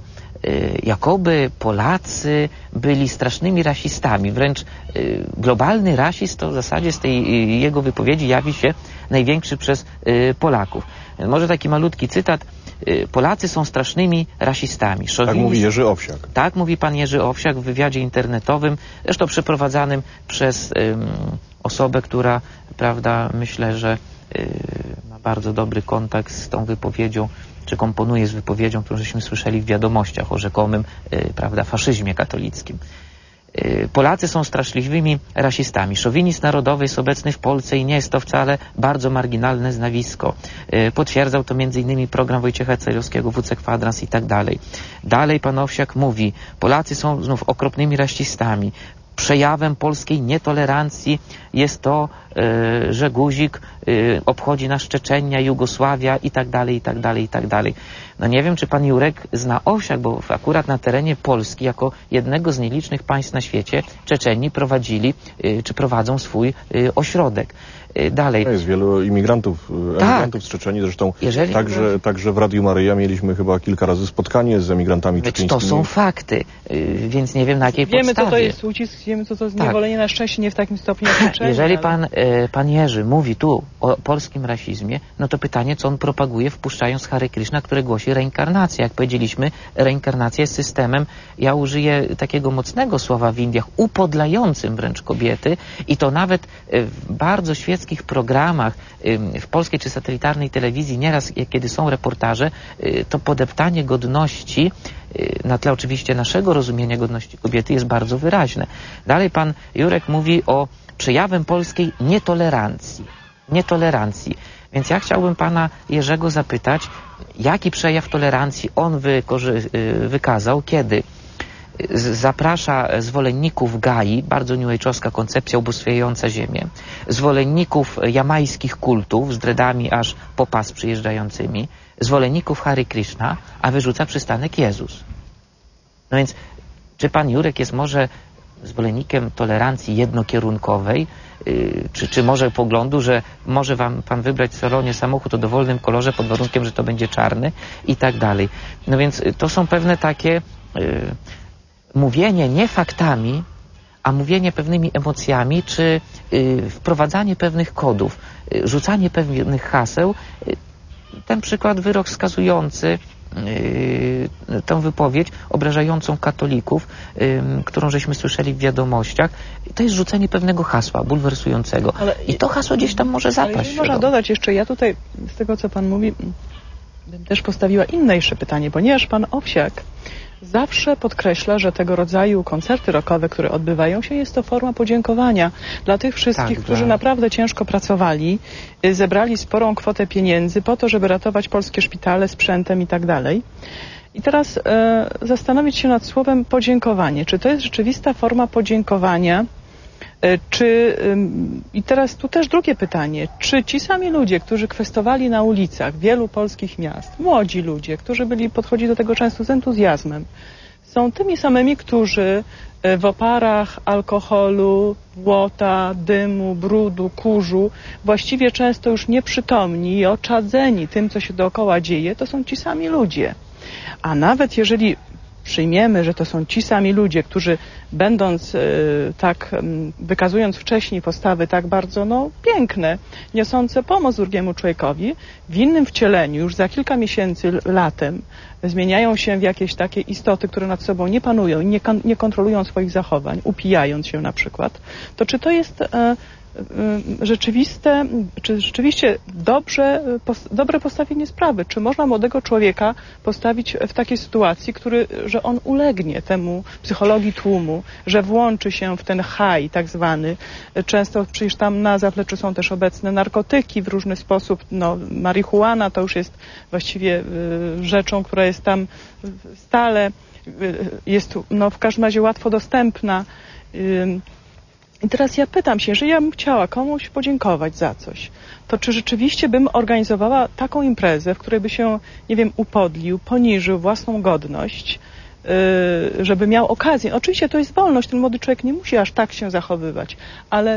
jakoby Polacy byli strasznymi rasistami. Wręcz globalny rasizm to w zasadzie z tej jego wypowiedzi jawi się największy przez Polaków. Może taki malutki cytat. Polacy są strasznymi rasistami. Tak mówi Jerzy Owsiak. Tak mówi pan Jerzy Owsiak w wywiadzie internetowym, zresztą przeprowadzanym przez osobę, która, prawda, myślę, że ma bardzo dobry kontakt z tą wypowiedzią, czy komponuje z wypowiedzią, którą żeśmy słyszeli w wiadomościach o rzekomym, prawda, faszyzmie katolickim. Polacy są straszliwymi rasistami. Szowinizm narodowy jest obecny w Polsce i nie jest to wcale bardzo marginalne zjawisko. Potwierdzał to m.in. program Wojciecha Cejrowskiego, WC Kwadrans i tak dalej. Dalej pan Owsiak mówi, Polacy są znów okropnymi rasistami. przejawem polskiej nietolerancji jest to, że guzik obchodzi nas Czeczenia, Jugosławia i tak dalej, i tak dalej, i tak dalej. No nie wiem, czy pan Jurek zna Osiak, bo akurat na terenie Polski, jako jednego z nielicznych państw na świecie, Czeczeni prowadzili, czy prowadzą swój ośrodek. Dalej. Jest wielu imigrantów, emigrantów z Czeczenii, zresztą także w Radiu Maryja mieliśmy chyba kilka razy spotkanie z emigrantami czeczeńskimi. To są fakty, więc nie wiem na jakiej podstawie. Wiemy, co to jest ucisk, wiemy, co to jest zniewolenie, na szczęście nie w takim stopniu jak Czeczenia. Jeżeli pan Jerzy mówi tu o polskim rasizmie, no to pytanie, co on propaguje, wpuszczając Hare Krishna, który głosi reinkarnację. Jak powiedzieliśmy, reinkarnacja jest systemem, ja użyję takiego mocnego słowa w Indiach, upodlającym wręcz kobiety i to nawet w bardzo świeckich programach w polskiej czy satelitarnej telewizji nieraz, kiedy są reportaże, to podeptanie godności na tle oczywiście naszego rozumienia godności kobiety jest bardzo wyraźne. Dalej pan Jurek mówi o przejawem polskiej nietolerancji. Więc ja chciałbym pana Jerzego zapytać, jaki przejaw tolerancji on wykazał, kiedy zaprasza zwolenników Gai, bardzo new age'owska koncepcja ubóstwiająca ziemię, zwolenników jamajskich kultów z dreadami aż po pas przyjeżdżającymi, zwolenników Hare Krishna, a wyrzuca przystanek Jezus. No więc, czy pan Jurek jest może zwolennikiem tolerancji jednokierunkowej, czy może poglądu, że może pan wybrać w salonie samochód o dowolnym kolorze pod warunkiem, że to będzie czarny i tak dalej. No więc to są pewne takie mówienie nie faktami, a mówienie pewnymi emocjami, czy wprowadzanie pewnych kodów, rzucanie pewnych haseł. Ten przykład, wyrok skazujący tę wypowiedź obrażającą katolików, którą żeśmy słyszeli w wiadomościach, to jest rzucenie pewnego hasła bulwersującego. I to hasło gdzieś tam może zapaść. Można dodać jeszcze, ja tutaj z tego, co pan mówi, bym też postawiła inniejsze pytanie, ponieważ pan Owsiak zawsze podkreśla, że tego rodzaju koncerty rockowe, które odbywają się, jest to forma podziękowania dla tych wszystkich, którzy naprawdę ciężko pracowali, zebrali sporą kwotę pieniędzy po to, żeby ratować polskie szpitale sprzętem i tak dalej. I teraz zastanowić się nad słowem podziękowanie. Czy to jest rzeczywista forma podziękowania? I teraz tu też drugie pytanie, czy ci sami ludzie, którzy kwestowali na ulicach wielu polskich miast, młodzi ludzie, którzy podchodzili do tego często z entuzjazmem, są tymi samymi, którzy w oparach alkoholu, błota, dymu, brudu, kurzu, właściwie często już nieprzytomni i oczadzeni tym, co się dookoła dzieje, to są ci sami ludzie. A nawet jeżeli przyjmiemy, że to są ci sami ludzie, którzy będąc wykazując wcześniej postawy tak bardzo piękne, niosące pomoc drugiemu człowiekowi, w innym wcieleniu już za kilka miesięcy, latem zmieniają się w jakieś takie istoty, które nad sobą nie panują i nie kontrolują swoich zachowań, upijając się na przykład, to czy to jest rzeczywiście dobre postawienie sprawy? Czy można młodego człowieka postawić w takiej sytuacji, że on ulegnie temu psychologii tłumu, że włączy się w ten high tak zwany. Często przecież tam na zapleczu są też obecne narkotyki w różny sposób. Marihuana to już jest właściwie rzeczą, która jest tam stale, jest w każdym razie łatwo dostępna. I teraz ja pytam się, że ja bym chciała komuś podziękować za coś, to czy rzeczywiście bym organizowała taką imprezę, w której by się, nie wiem, upodlił, poniżył własną godność, żeby miał okazję. Oczywiście to jest wolność, ten młody człowiek nie musi aż tak się zachowywać, ale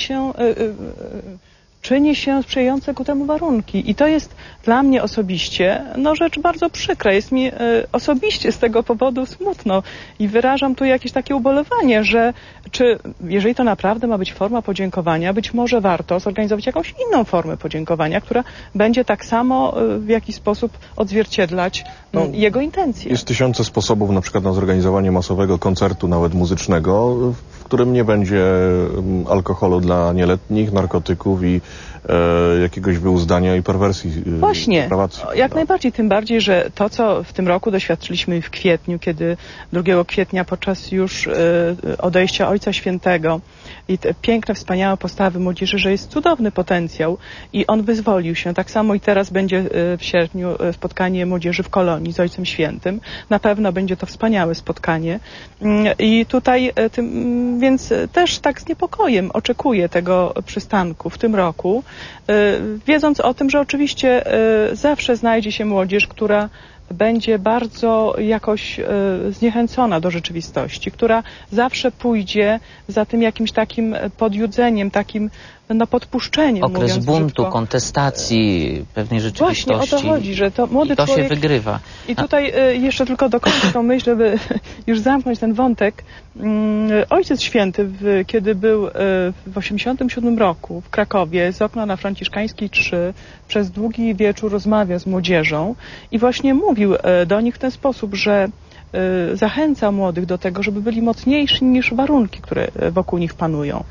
czyni się sprzyjające ku temu warunki. I to jest dla mnie osobiście rzecz bardzo przykra. Jest mi osobiście z tego powodu smutno i wyrażam tu jakieś takie ubolewanie, że jeżeli to naprawdę ma być forma podziękowania, być może warto zorganizować jakąś inną formę podziękowania, która będzie tak samo w jakiś sposób odzwierciedlać jego intencje. Jest tysiące sposobów na przykład na zorganizowanie masowego koncertu, nawet muzycznego, w którym nie będzie alkoholu dla nieletnich, narkotyków i jakiegoś wyuzdania i perwersji. Właśnie, jak najbardziej, tym bardziej, że to, co w tym roku doświadczyliśmy w kwietniu, kiedy 2 kwietnia podczas już odejścia Ojca Świętego i te piękne, wspaniałe postawy młodzieży, że jest cudowny potencjał i on wyzwolił się. Tak samo i teraz będzie w sierpniu spotkanie młodzieży w Kolonii z Ojcem Świętym. Na pewno będzie to wspaniałe spotkanie i tutaj tym Więc też tak z niepokojem oczekuję tego przystanku w tym roku, wiedząc o tym, że oczywiście zawsze znajdzie się młodzież, która będzie bardzo jakoś zniechęcona do rzeczywistości, która zawsze pójdzie za tym jakimś takim podjudzeniem, takim podpuszczeniem. Okres buntu, kontestacji pewnej rzeczywistości. Właśnie o to chodzi, że to młody to człowiek się wygrywa. I tutaj jeszcze tylko dokończę tą myśl, żeby już zamknąć ten wątek. Ojciec Święty, kiedy był w 1987 roku w Krakowie z okna na Franciszkańskiej 3, przez długi wieczór rozmawia z młodzieżą i właśnie mówił do nich w ten sposób, że zachęca młodych do tego, żeby byli mocniejsi niż warunki, które wokół nich panują.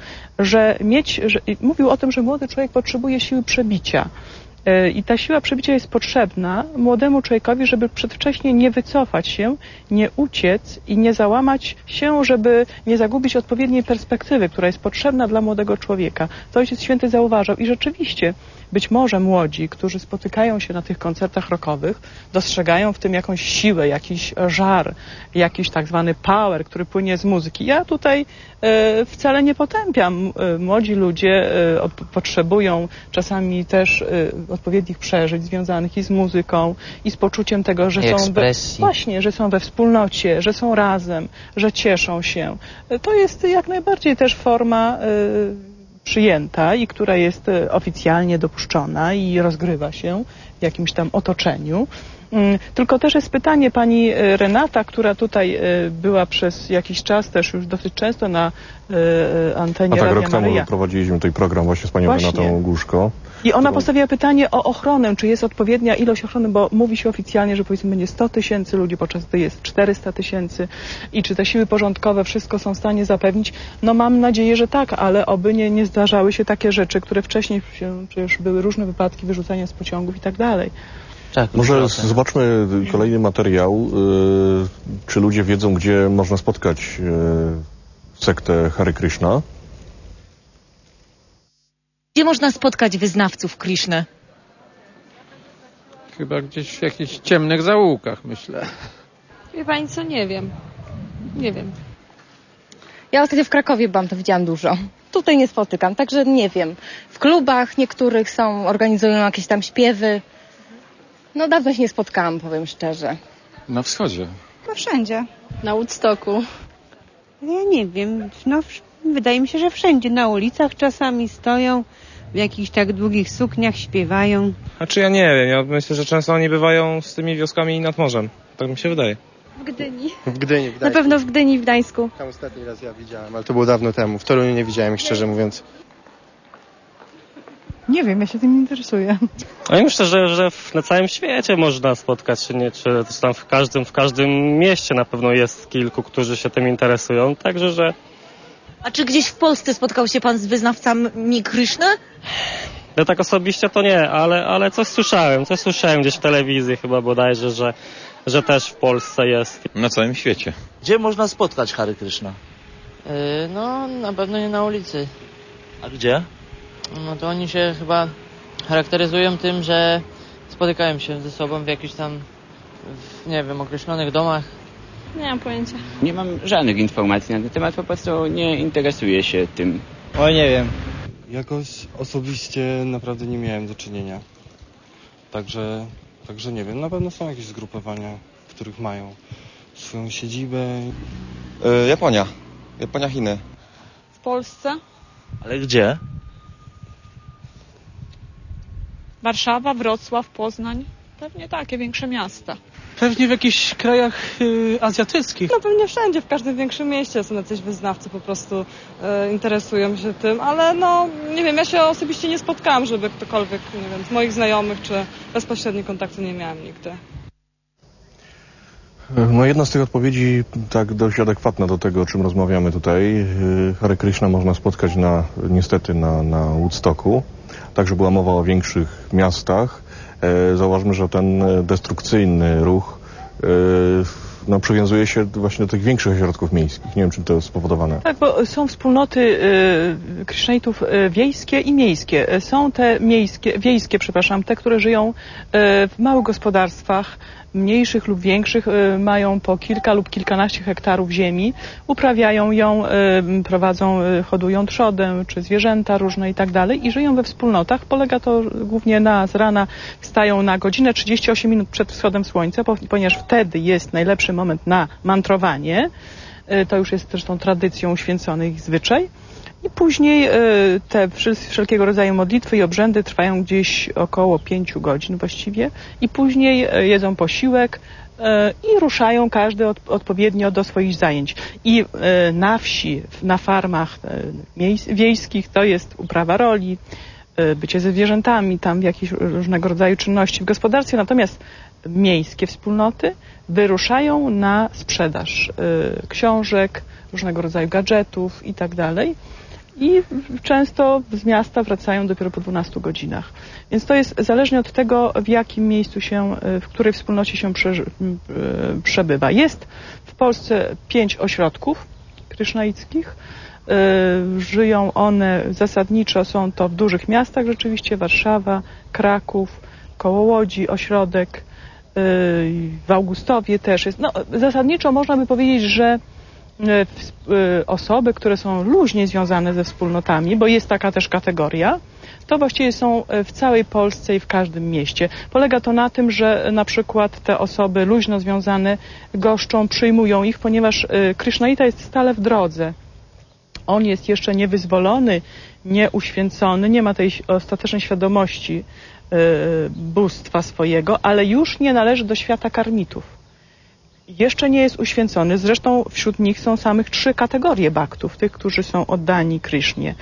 Mówił o tym, że młody człowiek potrzebuje siły przebicia. I ta siła przebicia jest potrzebna młodemu człowiekowi, żeby przedwcześnie nie wycofać się, nie uciec i nie załamać się, żeby nie zagubić odpowiedniej perspektywy, która jest potrzebna dla młodego człowieka. To Ojciec Święty zauważał i rzeczywiście być może młodzi, którzy spotykają się na tych koncertach rockowych, dostrzegają w tym jakąś siłę, jakiś żar, jakiś tak zwany power, który płynie z muzyki. Ja tutaj wcale nie potępiam. Młodzi ludzie potrzebują czasami też odpowiednich przeżyć związanych i z muzyką, i z poczuciem tego, że że są we wspólnocie, że są razem, że cieszą się. To jest jak najbardziej też forma przyjęta i która jest oficjalnie dopuszczona i rozgrywa się w jakimś tam otoczeniu. Tylko też jest pytanie pani Renata, która tutaj była przez jakiś czas też już dosyć często na antenie Radia Maryja. Rok temu prowadziliśmy tutaj program właśnie z panią Renatą Głuszko. I ona postawiła pytanie o ochronę, czy jest odpowiednia ilość ochrony, bo mówi się oficjalnie, że powiedzmy będzie 100 000 ludzi, podczas gdy jest 400 000 i czy te siły porządkowe wszystko są w stanie zapewnić. No mam nadzieję, że tak, ale oby nie zdarzały się takie rzeczy, które wcześniej przecież były różne wypadki wyrzucania z pociągów i tak dalej. Tak, może zobaczmy kolejny materiał. Czy ludzie wiedzą, gdzie można spotkać sektę Hare Krishna? Gdzie można spotkać wyznawców Krishny? Chyba gdzieś w jakichś ciemnych zaułkach, myślę. Wie pani co, nie wiem. Nie wiem. Ja ostatnio w Krakowie byłam, to widziałam dużo. Tutaj nie spotykam, także nie wiem. W klubach niektórych organizują jakieś tam śpiewy. No dawno się nie spotkałam, powiem szczerze. Na wschodzie. No wszędzie. Na Woodstocku. Ja nie wiem, wydaje mi się, że wszędzie. Na ulicach czasami stoją, w jakichś tak długich sukniach śpiewają. Znaczy ja nie wiem, ja myślę, że często oni bywają z tymi wioskami nad morzem. Tak mi się wydaje. W Gdyni. W Gdyni, w Gdańsku. Na pewno w Gdyni, w Gdańsku. Tam ostatni raz ja widziałem, ale to było dawno temu. W Toruniu nie widziałem ich, szczerze mówiąc. Nie wiem, ja się tym nie interesuję. No i myślę, że na całym świecie można spotkać się, czy tam w każdym mieście na pewno jest kilku, którzy się tym interesują, także że... A czy gdzieś w Polsce spotkał się pan z wyznawcami Krishny? No tak osobiście to nie, ale coś słyszałem gdzieś w telewizji chyba bodajże, że też w Polsce jest. Na całym świecie. Gdzie można spotkać Hare Krishna? No, na pewno nie na ulicy. A gdzie? No to oni się chyba charakteryzują tym, że spotykają się ze sobą w jakichś tam, nie wiem, określonych domach. Nie mam pojęcia. Nie mam żadnych informacji na ten temat, po prostu nie interesuję się tym. Oj, nie wiem. Jakoś osobiście naprawdę nie miałem do czynienia. Także nie wiem, na pewno są jakieś zgrupowania, w których mają swoją siedzibę. Japonia, Chiny. W Polsce? Ale gdzie? Warszawa, Wrocław, Poznań. Pewnie takie większe miasta. Pewnie w jakichś krajach azjatyckich. No pewnie wszędzie, w każdym większym mieście są jacyś wyznawcy, po prostu interesują się tym, ale no nie wiem, ja się osobiście nie spotkałam, żeby ktokolwiek, nie wiem, z moich znajomych czy bezpośredni kontaktu nie miałam nigdy. No jedna z tych odpowiedzi tak dość adekwatna do tego, o czym rozmawiamy tutaj. Hare Krishna można spotkać niestety na Woodstocku. Także była mowa o większych miastach. Zauważmy, że ten destrukcyjny ruch przywiązuje się właśnie do tych większych ośrodków miejskich. Nie wiem, czym to jest spowodowane. Tak, bo są wspólnoty Krysznaitów wiejskie i miejskie. Są te wiejskie, te, które żyją w małych gospodarstwach, mniejszych lub większych, mają po kilka lub kilkanaście hektarów ziemi, uprawiają ją, hodują trzodę, czy zwierzęta różne i tak dalej i żyją we wspólnotach. Polega to głównie z rana wstają na godzinę 38 minut przed wschodem słońca, ponieważ wtedy jest najlepszy moment na mantrowanie. To już jest zresztą tradycją uświęcony ich zwyczaj. I później te wszelkiego rodzaju modlitwy i obrzędy trwają gdzieś około 5 godzin właściwie i później jedzą posiłek i ruszają każdy odpowiednio do swoich zajęć. I na wsi, na farmach wiejskich to jest uprawa roli, bycie ze zwierzętami, tam jakieś różnego rodzaju czynności w gospodarstwie, natomiast miejskie wspólnoty wyruszają na sprzedaż książek, różnego rodzaju gadżetów i tak dalej. I często z miasta wracają dopiero po 12 godzinach. Więc to jest zależnie od tego, w jakim miejscu w której wspólnocie się przebywa. Jest w Polsce 5 ośrodków krysznaickich. Żyją one zasadniczo, są to w dużych miastach rzeczywiście, Warszawa, Kraków, koło Łodzi, ośrodek, w Augustowie też jest. Zasadniczo można by powiedzieć, że osoby, które są luźnie związane ze wspólnotami, bo jest taka też kategoria, to właściwie są w całej Polsce i w każdym mieście. Polega to na tym, że na przykład te osoby luźno związane goszczą, przyjmują ich, ponieważ Krysznaita jest stale w drodze. On jest jeszcze niewyzwolony, nieuświęcony, nie ma tej ostatecznej świadomości bóstwa swojego, ale już nie należy do świata karmitów. Jeszcze nie jest uświęcony, zresztą wśród nich są samych 3 kategorie baktów, tych, którzy są oddani Krysznie.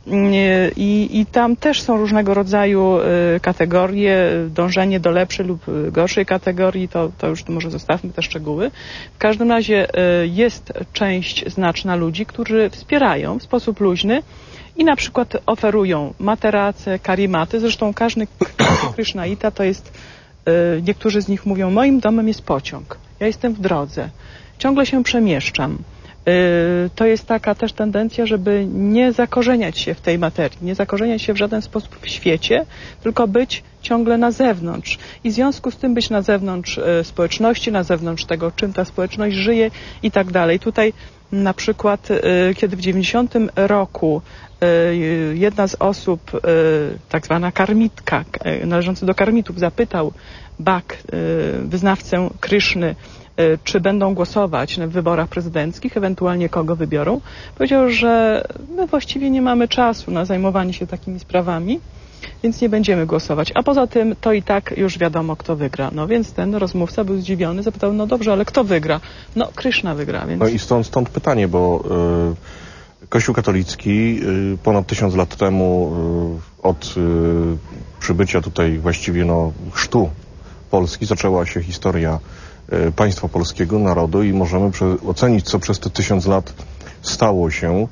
I tam też są różnego rodzaju kategorie, dążenie do lepszej lub gorszej kategorii, to już może zostawmy te szczegóły. W każdym razie jest część znaczna ludzi, którzy wspierają w sposób luźny i na przykład oferują materace, karimaty, zresztą każdy Krysznaita to jest, niektórzy z nich mówią, moim domem jest pociąg. Ja jestem w drodze, ciągle się przemieszczam. To jest taka też tendencja, żeby nie zakorzeniać się w tej materii, nie zakorzeniać się w żaden sposób w świecie, tylko być ciągle na zewnątrz. I w związku z tym być na zewnątrz społeczności, na zewnątrz tego, czym ta społeczność żyje i tak dalej. Tutaj na przykład, kiedy w 90 roku jedna z osób, tak zwana karmitka, należący do karmitów, zapytał wyznawcę Kryszny, czy będą głosować w wyborach prezydenckich, ewentualnie kogo wybiorą, powiedział, że my właściwie nie mamy czasu na zajmowanie się takimi sprawami, więc nie będziemy głosować. A poza tym to i tak już wiadomo, kto wygra. No więc ten rozmówca był zdziwiony, zapytał, no dobrze, ale kto wygra? No Kryszna wygra. Więc... No i stąd pytanie, bo Kościół katolicki ponad 1000 lat temu od przybycia tutaj właściwie chrztu Polski zaczęła się historia państwa polskiego, narodu i możemy ocenić, co przez te 1000 lat stało się,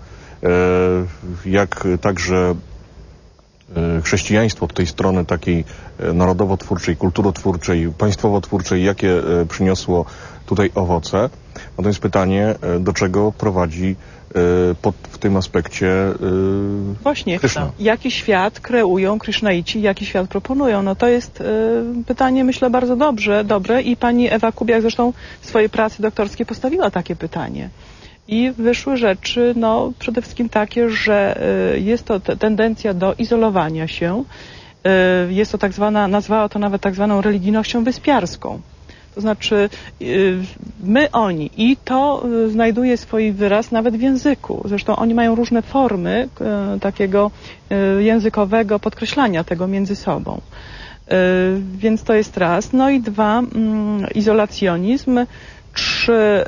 jak także chrześcijaństwo od tej strony takiej narodowo-twórczej, kulturotwórczej, państwowo-twórczej, jakie przyniosło tutaj owoce. Natomiast pytanie, do czego prowadzi w tym aspekcie Właśnie, Kryszna. Jaki świat kreują Krysznaici, jaki świat proponują? No to jest pytanie, myślę, bardzo dobre i pani Ewa Kubiak zresztą w swojej pracy doktorskiej postawiła takie pytanie. I wyszły rzeczy, przede wszystkim takie, że jest to tendencja do izolowania się. Jest to nazwała to nawet tak zwaną religijnością wyspiarską. To znaczy my, oni i to znajduje swój wyraz nawet w języku. Zresztą oni mają różne formy takiego językowego podkreślania tego między sobą. Więc to jest raz. No i 2, izolacjonizm. 3,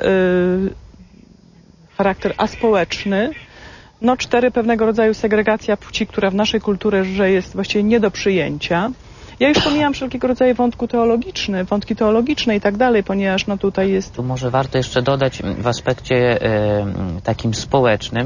charakter aspołeczny. 4, pewnego rodzaju segregacja płci, która w naszej kulturze jest właściwie nie do przyjęcia. Ja już pomijam wszelkiego rodzaju wątki teologiczne i tak dalej, ponieważ tutaj jest... Tu może warto jeszcze dodać w aspekcie takim społecznym,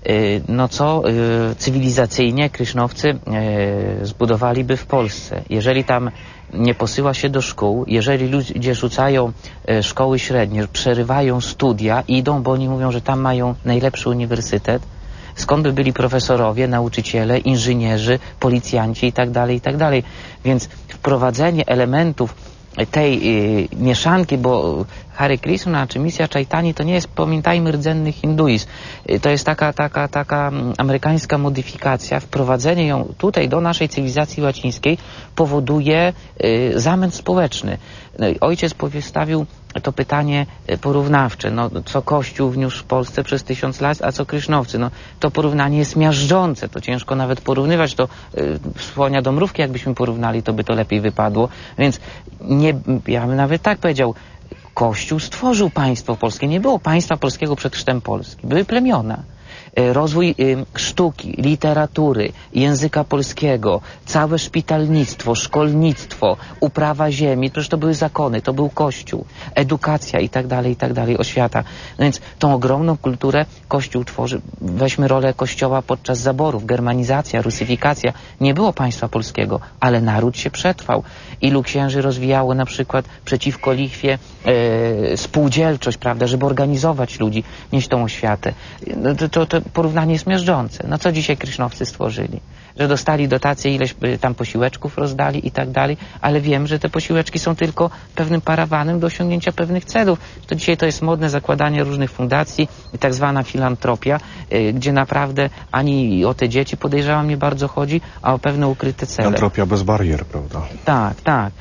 no co cywilizacyjnie krysznowcy zbudowaliby w Polsce. Jeżeli tam nie posyła się do szkół, jeżeli ludzie rzucają szkoły średnie, przerywają studia, idą, bo oni mówią, że tam mają najlepszy uniwersytet, skąd by byli profesorowie, nauczyciele, inżynierzy, policjanci itd., itd. Więc wprowadzenie elementów tej mieszanki, bo Hare Krishna czy misja Chaitani to nie jest, pamiętajmy, rdzenny hinduizm. To jest taka amerykańska modyfikacja. Wprowadzenie ją tutaj do naszej cywilizacji łacińskiej powoduje zamęt społeczny. Ojciec postawił to pytanie porównawcze. No, co Kościół wniósł w Polsce przez 1000 lat, a co krysznowcy? No, to porównanie jest miażdżące. To ciężko nawet porównywać. To Słonia Dąbrówki, jakbyśmy porównali, to by to lepiej wypadło. Więc nie, ja bym nawet tak powiedział, Kościół stworzył państwo polskie. Nie było państwa polskiego przed chrztem Polski. Były plemiona. Rozwój sztuki, literatury, języka polskiego, całe szpitalnictwo, szkolnictwo, uprawa ziemi, przecież to były zakony, to był Kościół, edukacja i tak dalej, oświata. No więc tą ogromną kulturę Kościół tworzy. Weźmy rolę Kościoła podczas zaborów, germanizacja, rusyfikacja. Nie było państwa polskiego, ale naród się przetrwał. Ilu księży rozwijało na przykład przeciwko lichwie spółdzielczość, prawda, żeby organizować ludzi, nieść tą oświatę. To porównanie jest miażdżące. No co dzisiaj krysznowcy stworzyli? Że dostali dotacje, ileś tam posiłeczków rozdali i tak dalej, ale wiem, że te posiłeczki są tylko pewnym parawanem do osiągnięcia pewnych celów. To dzisiaj to jest modne zakładanie różnych fundacji i tak zwana filantropia, gdzie naprawdę ani o te dzieci, podejrzewam, nie bardzo chodzi, a o pewne ukryte cele. Filantropia bez barier, prawda? Tak, tak.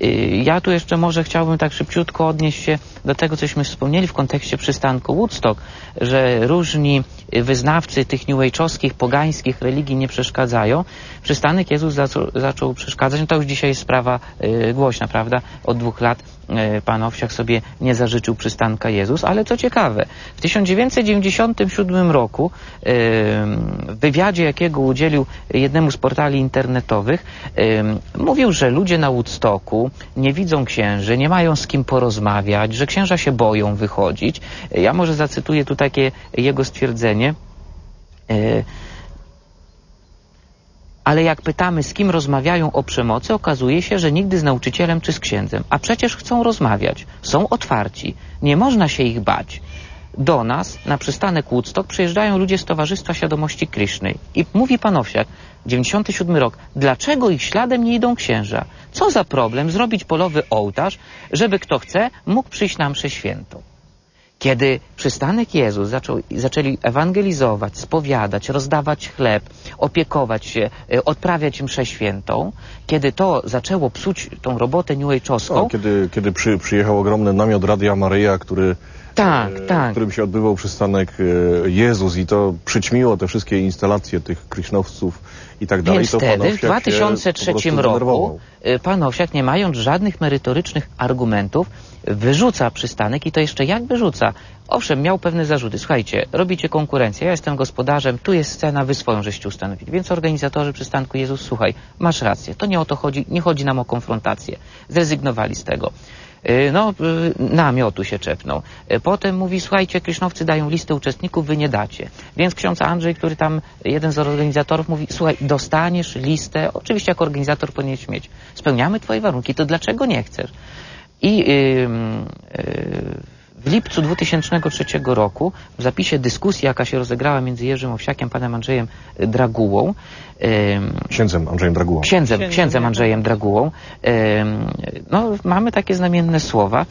Ja tu jeszcze może chciałbym tak szybciutko odnieść się do tego, cośmy wspomnieli w kontekście przystanku Woodstock, że różni wyznawcy tych new age'owskich, pogańskich religii nie przeszkadzają. Przystanek Jezus zaczął przeszkadzać. No to już dzisiaj jest sprawa głośna, prawda? Od 2 lat pan Owsiak sobie nie zażyczył przystanka Jezus, ale co ciekawe, w 1997 roku w wywiadzie, jakiego udzielił jednemu z portali internetowych, mówił, że ludzie na Woodstocku nie widzą księży, nie mają z kim porozmawiać, że księża się boją wychodzić. Ja może zacytuję tu takie jego stwierdzenie. Ale jak pytamy, z kim rozmawiają o przemocy, okazuje się, że nigdy z nauczycielem czy z księdzem. A przecież chcą rozmawiać. Są otwarci. Nie można się ich bać. Do nas, na przystanek Woodstock, przyjeżdżają ludzie z Towarzystwa Świadomości Kryszny. I mówi pan Owsiak, 97 rok, dlaczego ich śladem nie idą księża? Co za problem zrobić polowy ołtarz, żeby kto chce, mógł przyjść na mszę świętą? Kiedy przystanek Jezus zaczęli ewangelizować, spowiadać, rozdawać chleb, opiekować się, odprawiać mszę świętą, kiedy to zaczęło psuć tą robotę new age'owską... Kiedy przyjechał ogromny namiot Radia Maryja, w którym się odbywał przystanek Jezus i to przyćmiło te wszystkie instalacje tych krysznowców i tak dalej. Więc to wtedy, w 2003 roku, pan Owsiak, nie mając żadnych merytorycznych argumentów, wyrzuca przystanek i to jeszcze jak wyrzuca? Owszem, miał pewne zarzuty. Słuchajcie, robicie konkurencję, ja jestem gospodarzem, tu jest scena, wy swoją żeście ustanowili. Więc organizatorzy przystanku Jezus, słuchaj, masz rację, to nie o to chodzi, nie chodzi nam o konfrontację. Zrezygnowali z tego. Namiotu się czepnął. Potem mówi, słuchajcie, krysznowcy dają listę uczestników, wy nie dacie. Więc ksiądz Andrzej, który tam, jeden z organizatorów, mówi, słuchaj, dostaniesz listę, oczywiście jako organizator powinieneś mieć. Spełniamy twoje warunki, to dlaczego nie chcesz? I w lipcu 2003 roku w zapisie dyskusji, jaka się rozegrała między Jerzym Owsiakiem, panem Andrzejem Dragułą, księdzem Andrzejem Dragułą. Księdzem Andrzejem Dragułą, mamy takie znamienne słowa.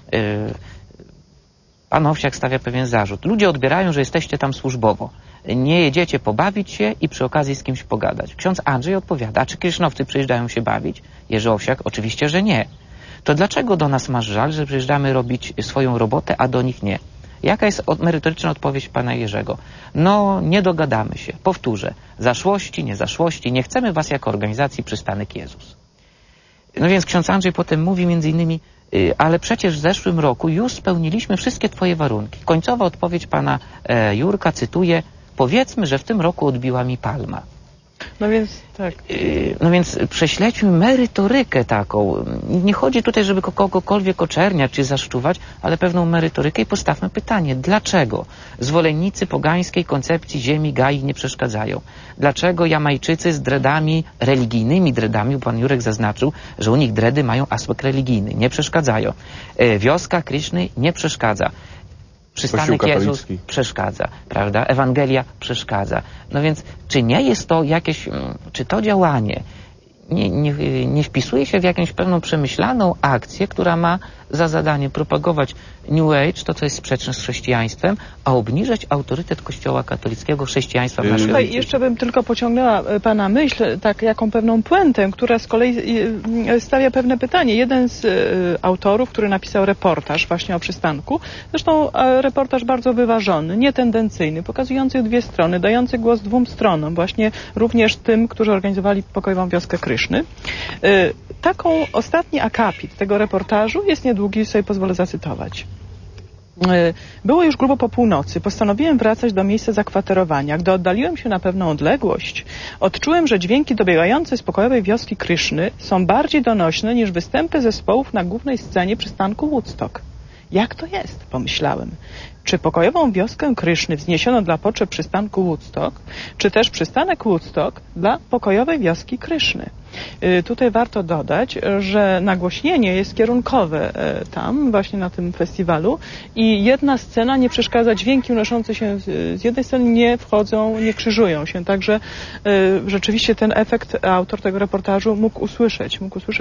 Pan Owsiak stawia pewien zarzut. Ludzie odbierają, że jesteście tam służbowo. Nie jedziecie pobawić się i przy okazji z kimś pogadać. Ksiądz Andrzej odpowiada, a czy krysznowcy przyjeżdżają się bawić? Jerzy Owsiak, oczywiście, że nie. To dlaczego do nas masz żal, że przyjeżdżamy robić swoją robotę, a do nich nie? Jaka jest merytoryczna odpowiedź pana Jerzego? No, nie dogadamy się. Powtórzę. Zaszłości, nie zaszłości. Nie chcemy was jako organizacji przystanek Jezus. No więc ksiądz Andrzej potem mówi między innymi, ale przecież w zeszłym roku już spełniliśmy wszystkie twoje warunki. Końcowa odpowiedź pana Jurka, cytuję, powiedzmy, że w tym roku odbiła mi palma. No więc tak. No więc prześledźmy merytorykę taką. Nie chodzi tutaj, żeby kogokolwiek oczerniać czy zaszczuwać, ale pewną merytorykę i postawmy pytanie, dlaczego zwolennicy pogańskiej koncepcji ziemi Gai nie przeszkadzają? Dlaczego Jamajczycy z dreadami, religijnymi dreadami, bo pan Jurek zaznaczył, że u nich dready mają aspekt religijny, nie przeszkadzają. Wioska Kryszny nie przeszkadza. Przystanek Jezus przeszkadza, prawda? Ewangelia przeszkadza. No więc, czy nie jest to jakieś, czy to działanie nie wpisuje się w jakąś pewną przemyślaną akcję, która ma za zadanie propagować New Age, to co jest sprzeczne z chrześcijaństwem, a obniżać autorytet Kościoła katolickiego, chrześcijaństwa w naszej Tutaj jeszcze bym tylko pociągnęła pana myśl, tak jaką pewną puentę, która z kolei stawia pewne pytanie. Jeden z autorów, który napisał reportaż właśnie o przystanku, zresztą reportaż bardzo wyważony, nietendencyjny, pokazujący dwie strony, dający głos dwóm stronom, właśnie również tym, którzy organizowali pokojową wioskę Kryszny. Ostatni akapit tego reportażu jest niedługi, sobie pozwolę zacytować. Było już grubo po północy. Postanowiłem wracać do miejsca zakwaterowania. Gdy oddaliłem się na pewną odległość, odczułem, że dźwięki dobiegające z pokojowej wioski Kryszny są bardziej donośne niż występy zespołów na głównej scenie przystanku Woodstock. Jak to jest? Pomyślałem. Czy pokojową wioskę Kryszny wzniesiono dla potrzeb przystanku Woodstock, czy też przystanek Woodstock dla pokojowej wioski Kryszny? Tutaj warto dodać, że nagłośnienie jest kierunkowe tam, właśnie na tym festiwalu i jedna scena nie przeszkadza, dźwięki unoszące się z jednej strony nie wchodzą, nie krzyżują się, także rzeczywiście ten efekt autor tego reportażu mógł usłyszeć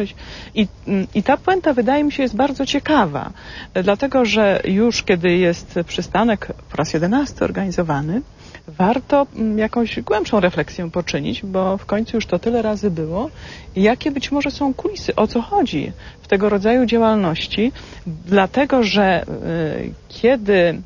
i ta puenta wydaje mi się jest bardzo ciekawa, dlatego, że już kiedy jest przystanek po raz 11 organizowany, warto jakąś głębszą refleksję poczynić, bo w końcu już to tyle razy było. Jakie być może są kulisy, o co chodzi w tego rodzaju działalności, dlatego, że kiedy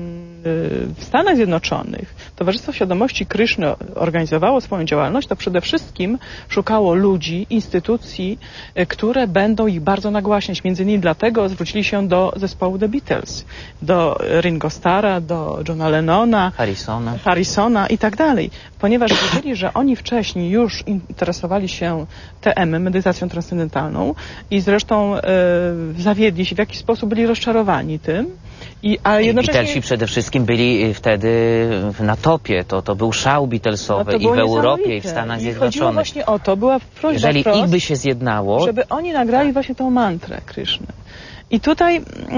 w Stanach Zjednoczonych Towarzystwo Świadomości Kryszny organizowało swoją działalność, to przede wszystkim szukało ludzi, instytucji, które będą ich bardzo nagłaśniać. Między innymi dlatego zwrócili się do zespołu The Beatles, do Ringo Starra, do Johna Lennona, Harrisona i tak dalej, ponieważ wiedzieli, że oni wcześniej już interesowali się TM, medytacją transcendentalną i zresztą zawiedli się, w jakiś sposób byli rozczarowani tym. A jednocześnie... Beatlesi przede wszystkim byli wtedy na topie. To był szał Beatlesowy i w Europie, i w Stanach Zjednoczonych. Chodziło właśnie o to, była prośba jeżeli ich by się zjednało, żeby oni nagrali właśnie tą mantrę Kryszny. I tutaj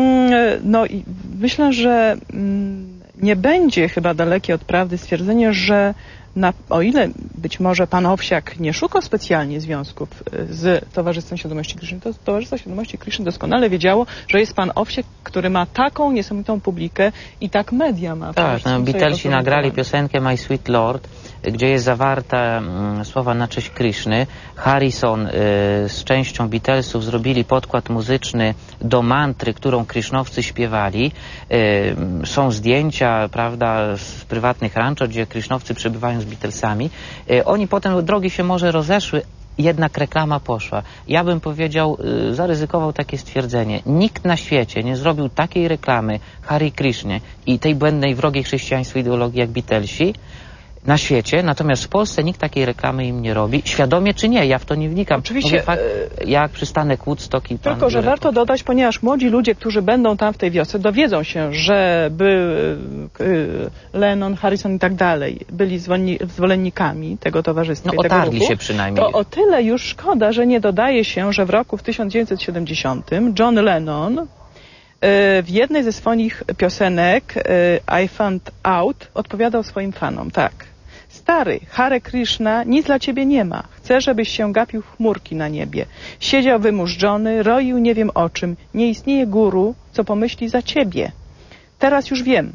myślę, że nie będzie chyba dalekie od prawdy stwierdzenie, że o ile być może pan Owsiak nie szukał specjalnie związków z Towarzystwem Świadomości Kryszny, to Towarzystwo Świadomości Kryszny doskonale wiedziało, że jest pan Owsiak, który ma taką niesamowitą publikę i tak media ma. Tak, Beatlesi nagrali piosenkę My Sweet Lord, gdzie jest zawarte słowa na cześć Kryszny. Harrison z częścią Beatlesów zrobili podkład muzyczny do mantry, którą krysznowcy śpiewali. Są zdjęcia, prawda, z prywatnych rancho, gdzie krysznowcy przebywają z Beatlesami. Oni potem, drogi się może rozeszły, jednak reklama poszła. Ja bym powiedział, zaryzykował takie stwierdzenie. Nikt na świecie nie zrobił takiej reklamy Hare Krishnie i tej błędnej, wrogiej chrześcijaństwu ideologii jak Beatlesi na świecie, natomiast w Polsce nikt takiej reklamy im nie robi, świadomie czy nie, ja w to nie wnikam. Oczywiście. Fakt, jak przystanek Woodstock i tylko, że warto dodać, ponieważ młodzi ludzie, którzy będą tam w tej wiosce, dowiedzą się, że Lennon, Harrison i tak dalej byli zwolennikami tego towarzystwa i tego otarli ruchu, się przynajmniej. To o tyle już szkoda, że nie dodaje się, że w roku 1970 John Lennon w jednej ze swoich piosenek I Found Out odpowiadał swoim fanom tak. Stary, Hare Krishna, nic dla ciebie nie ma. Chcę, żebyś się gapił w chmurki na niebie. Siedział wymuszczony, roił nie wiem o czym. Nie istnieje guru, co pomyśli za ciebie. Teraz już wiem.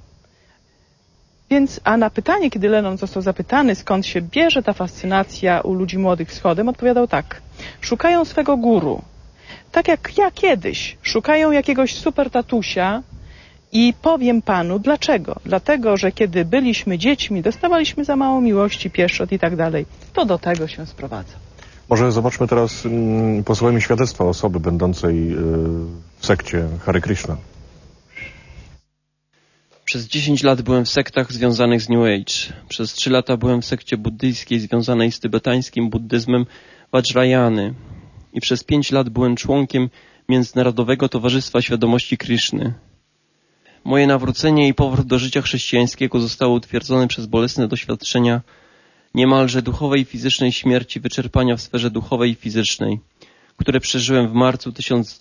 Więc, a na pytanie, kiedy Lennon został zapytany, skąd się bierze ta fascynacja u ludzi młodych wschodem, odpowiadał tak. Szukają swego guru. Tak jak ja kiedyś. Szukają jakiegoś super tatusia i powiem panu dlaczego. Dlatego, że kiedy byliśmy dziećmi, dostawaliśmy za mało miłości, pieszczot i tak dalej. To do tego się sprowadza. Może zobaczmy teraz, posłuchajmy świadectwa osoby będącej w sekcie Hare Krishna. Przez 10 lat byłem w sektach związanych z New Age. Przez 3 lata byłem w sekcie buddyjskiej związanej z tybetańskim buddyzmem Vajrayany. I przez 5 lat byłem członkiem Międzynarodowego Towarzystwa Świadomości Kryszny. Moje nawrócenie i powrót do życia chrześcijańskiego zostało utwierdzone przez bolesne doświadczenia niemalże duchowej i fizycznej śmierci, wyczerpania w sferze duchowej i fizycznej, które przeżyłem w marcu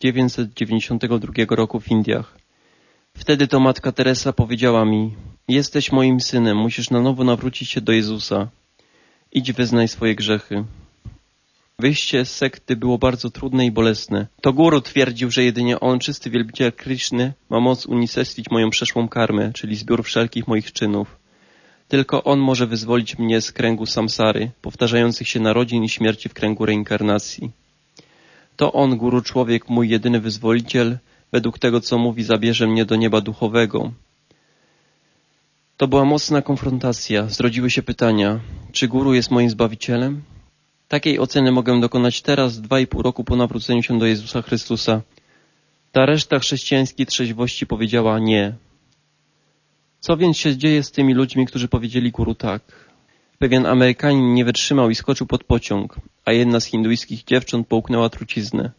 1992 roku w Indiach. Wtedy to Matka Teresa powiedziała mi: jesteś moim synem, musisz na nowo nawrócić się do Jezusa. Idź, wyznaj swoje grzechy. Wyjście z sekty było bardzo trudne i bolesne. To guru twierdził, że jedynie on, czysty wielbiciel Kryszny, ma moc unicestwić moją przeszłą karmę, czyli zbiór wszelkich moich czynów. Tylko on może wyzwolić mnie z kręgu samsary, powtarzających się narodzin i śmierci w kręgu reinkarnacji. To on, guru człowiek, mój jedyny wyzwoliciel, według tego, co mówi, zabierze mnie do nieba duchowego. To była mocna konfrontacja. Zrodziły się pytania: czy guru jest moim zbawicielem? Takiej oceny mogę dokonać teraz, 2,5 roku po nawróceniu się do Jezusa Chrystusa. Ta reszta chrześcijańskiej trzeźwości powiedziała nie. Co więc się dzieje z tymi ludźmi, którzy powiedzieli guru tak? Pewien Amerykanin nie wytrzymał i skoczył pod pociąg, a jedna z hinduiskich dziewcząt połknęła truciznę.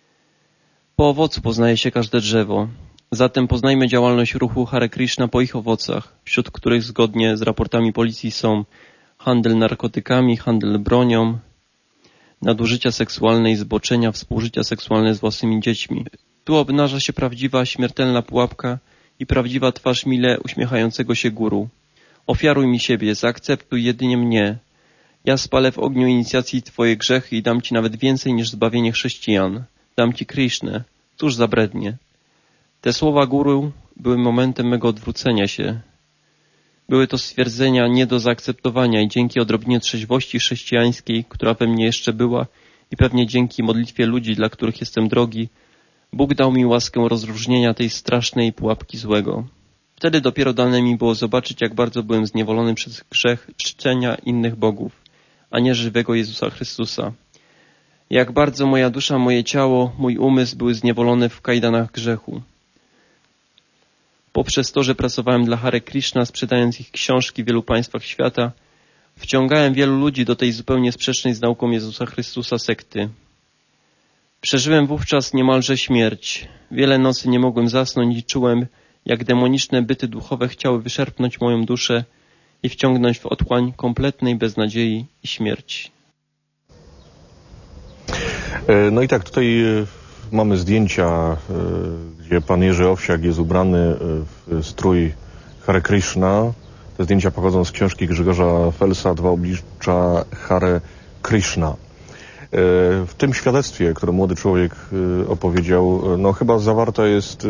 Po owocu poznaje się każde drzewo. Zatem poznajmy działalność ruchu Hare Krishna po ich owocach, wśród których zgodnie z raportami policji są handel narkotykami, handel bronią, nadużycia seksualne i zboczenia, współżycia seksualne z własnymi dziećmi. Tu obnaża się prawdziwa, śmiertelna pułapka i prawdziwa twarz mile uśmiechającego się guru. Ofiaruj mi siebie, zaakceptuj jedynie mnie. Ja spalę w ogniu inicjacji twoje grzechy i dam ci nawet więcej niż zbawienie chrześcijan. Dam ci Krishnę. Cóż za brednie. Te słowa guru były momentem mego odwrócenia się. Były to stwierdzenia nie do zaakceptowania i dzięki odrobinie trzeźwości chrześcijańskiej, która we mnie jeszcze była, i pewnie dzięki modlitwie ludzi, dla których jestem drogi, Bóg dał mi łaskę rozróżnienia tej strasznej pułapki złego. Wtedy dopiero dane mi było zobaczyć, jak bardzo byłem zniewolony przez grzech czczenia innych bogów, a nie żywego Jezusa Chrystusa. Jak bardzo moja dusza, moje ciało, mój umysł były zniewolone w kajdanach grzechu. Poprzez to, że pracowałem dla Hare Krishna, sprzedając ich książki w wielu państwach świata, wciągałem wielu ludzi do tej zupełnie sprzecznej z nauką Jezusa Chrystusa sekty. Przeżyłem wówczas niemalże śmierć. Wiele nocy nie mogłem zasnąć i czułem, jak demoniczne byty duchowe chciały wyszarpnąć moją duszę i wciągnąć w otchłań kompletnej beznadziei i śmierci. No i tak, tutaj mamy zdjęcia, gdzie pan Jerzy Owsiak jest ubrany w strój Hare Krishna. Te zdjęcia pochodzą z książki Grzegorza Felsa Dwa oblicza Hare Krishna. W tym świadectwie, które młody człowiek opowiedział, no chyba zawarta jest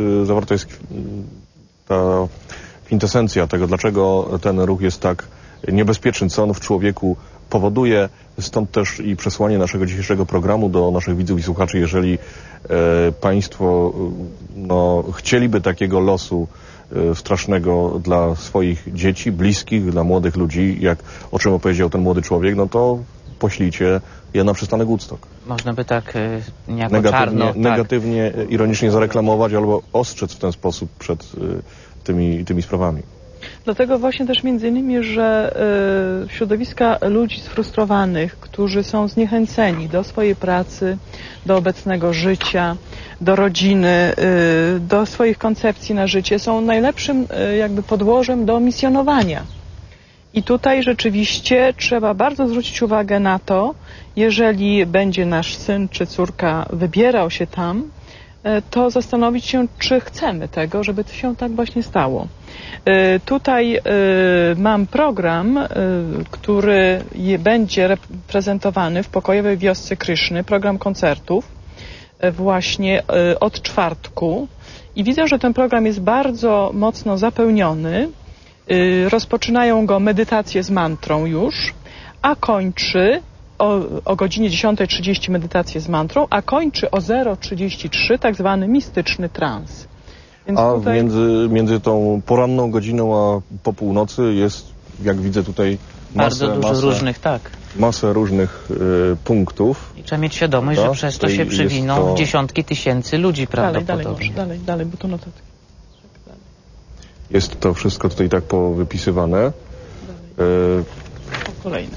ta kwintesencja tego, dlaczego ten ruch jest tak niebezpieczny, co on w człowieku powoduje. Stąd też i przesłanie naszego dzisiejszego programu do naszych widzów i słuchaczy. Jeżeli państwo chcieliby takiego losu strasznego dla swoich dzieci, bliskich, dla młodych ludzi, jak o czym opowiedział ten młody człowiek, no to poślijcie je na przystanek Woodstock. Można by tak niejako negatywnie, ironicznie zareklamować albo ostrzec w ten sposób przed tymi sprawami. Dlatego właśnie też między innymi, że środowiska ludzi sfrustrowanych, którzy są zniechęceni do swojej pracy, do obecnego życia, do rodziny, do swoich koncepcji na życie, są najlepszym jakby podłożem do misjonowania. I tutaj rzeczywiście trzeba bardzo zwrócić uwagę na to, jeżeli będzie nasz syn czy córka wybierał się tam, to zastanowić się, czy chcemy tego, żeby to się tak właśnie stało. Tutaj mam program, który będzie prezentowany w pokojowej wiosce Kryszny, program koncertów właśnie od czwartku i widzę, że ten program jest bardzo mocno zapełniony. Rozpoczynają go medytacje z mantrą już, a kończy o godzinie 10:30 medytację z mantrą, a kończy o 0:33 tak zwany mistyczny trans. Więc a tutaj... między tą poranną godziną a po północy jest, jak widzę tutaj, masę różnych punktów. I trzeba mieć świadomość, że przez to się przywiną dziesiątki tysięcy ludzi prawdopodobnie. Dalej, bo to notatki. Jest to wszystko tutaj tak powypisywane. Kolejne.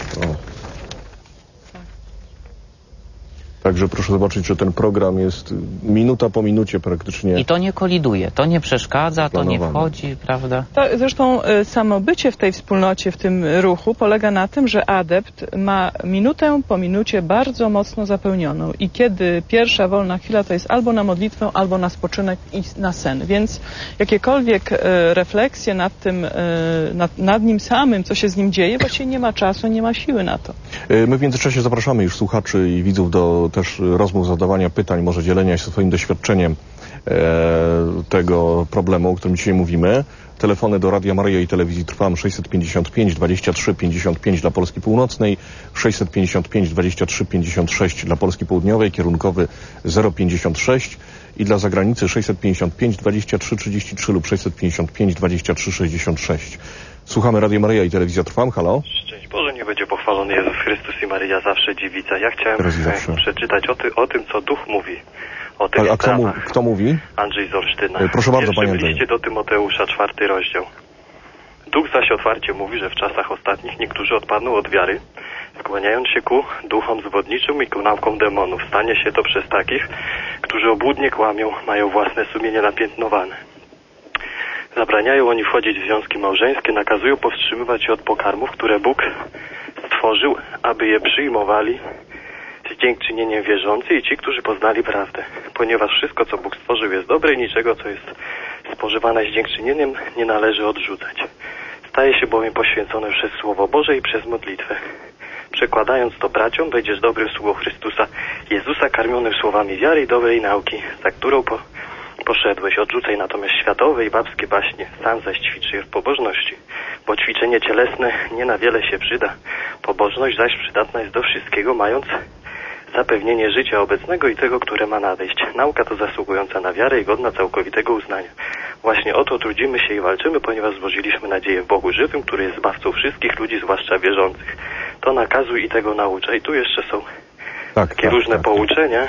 Także proszę zobaczyć, że ten program jest minuta po minucie praktycznie. I to nie koliduje, to nie przeszkadza, to nie wchodzi, prawda? Zresztą samo bycie w tej wspólnocie, w tym ruchu polega na tym, że adept ma minutę po minucie bardzo mocno zapełnioną i kiedy pierwsza wolna chwila to jest albo na modlitwę, albo na spoczynek i na sen. Więc jakiekolwiek refleksje nad tym, nad nim samym, co się z nim dzieje, właściwie nie ma czasu, nie ma siły na to. My w międzyczasie zapraszamy już słuchaczy i widzów do też rozmów, zadawania pytań, może dzielenia się swoim doświadczeniem tego problemu, o którym dzisiaj mówimy. Telefony do Radia Maryja i Telewizji Trwam 655 23 55 dla Polski Północnej, 655 23 56 dla Polski Południowej, kierunkowy 056 i dla zagranicy 655 23 33 lub 655 23 66. Słuchamy Radia Maryja i Telewizja Trwam. Halo? Szczęść Boże, niech będzie pochwalony Jezus Chrystus i Maryja zawsze dziewica. Ja chciałem przeczytać o tym, co Duch mówi. O tych sprawach. Kto mówi? Andrzej z Olsztyna. Proszę bardzo, panie Andrzej. W liście do Tymoteusza, 4 rozdział. Duch zaś otwarcie mówi, że w czasach ostatnich niektórzy odpadną od wiary, skłaniając się ku duchom zwodniczym i ku naukom demonów. Stanie się to przez takich, którzy obłudnie kłamią, mają własne sumienie napiętnowane. Zabraniają oni wchodzić w związki małżeńskie, nakazują powstrzymywać się od pokarmów, które Bóg stworzył, aby je przyjmowali z dziękczynieniem wierzący i ci, którzy poznali prawdę. Ponieważ wszystko, co Bóg stworzył, jest dobre i niczego, co jest spożywane z dziękczynieniem, nie należy odrzucać. Staje się bowiem poświęcone przez Słowo Boże i przez modlitwę. Przekładając to braciom, będziesz dobrym sługą Chrystusa Jezusa, karmionym słowami wiary i dobrej nauki, za którą poszedłeś. Odrzucaj natomiast światowe i babskie baśnie, sam zaś ćwicz je w pobożności, bo ćwiczenie cielesne nie na wiele się przyda. Pobożność zaś przydatna jest do wszystkiego, mając zapewnienie życia obecnego i tego, które ma nadejść. Nauka to zasługująca na wiarę i godna całkowitego uznania. Właśnie o to trudzimy się i walczymy, ponieważ złożyliśmy nadzieję w Bogu żywym, który jest zbawcą wszystkich ludzi, zwłaszcza wierzących. To nakazuj i tego nauczaj. I tu jeszcze są takie różne pouczenia.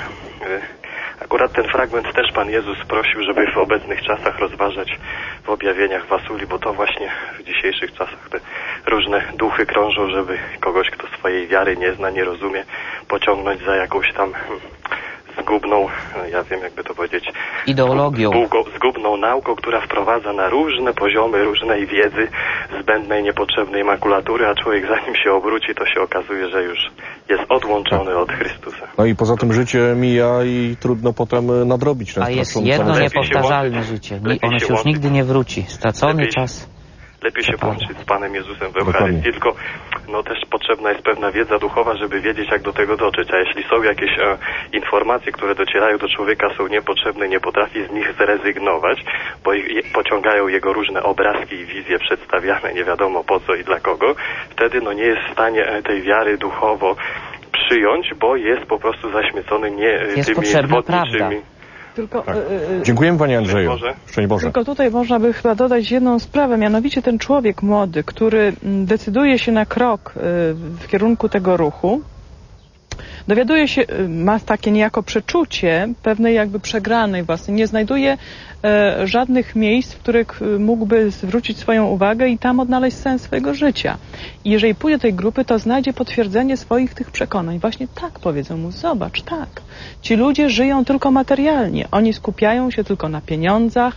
Akurat ten fragment też Pan Jezus prosił, żeby w obecnych czasach rozważać w objawieniach Wasuli, bo to właśnie w dzisiejszych czasach te różne duchy krążą, żeby kogoś, kto swojej wiary nie zna, nie rozumie, pociągnąć za jakąś tam zgubną, ja wiem jakby to powiedzieć, ideologią, zgubną nauką, która wprowadza na różne poziomy różnej wiedzy, zbędnej, niepotrzebnej makulatury, a człowiek zanim się obróci, to się okazuje, że już jest odłączony od Chrystusa. No i poza tym życie mija i trudno potem nadrobić. A jest jedno niepowtarzalne życie. Ono się już nigdy nie wróci. Stracony czas. Lepiej się połączyć z Panem Jezusem w Eucharystii, tylko też potrzebna jest pewna wiedza duchowa, żeby wiedzieć, jak do tego dotrzeć. A jeśli są jakieś informacje, które docierają do człowieka, są niepotrzebne, nie potrafi z nich zrezygnować, bo pociągają jego różne obrazki i wizje przedstawiane nie wiadomo po co i dla kogo, wtedy nie jest w stanie tej wiary duchowo przyjąć, bo jest po prostu zaśmiecony tymi zwodniczymi. Tylko, dziękujemy panie Andrzeju. Szczęść Boże. Tylko tutaj można by chyba dodać jedną sprawę, mianowicie ten człowiek młody, który decyduje się na krok w kierunku tego ruchu, dowiaduje się, ma takie niejako przeczucie pewnej jakby przegranej własnej, nie znajduje żadnych miejsc, w których mógłby zwrócić swoją uwagę i tam odnaleźć sens swojego życia. I jeżeli pójdzie do tej grupy, to znajdzie potwierdzenie swoich tych przekonań. Właśnie tak powiedzą mu, zobacz, tak. Ci ludzie żyją tylko materialnie. Oni skupiają się tylko na pieniądzach,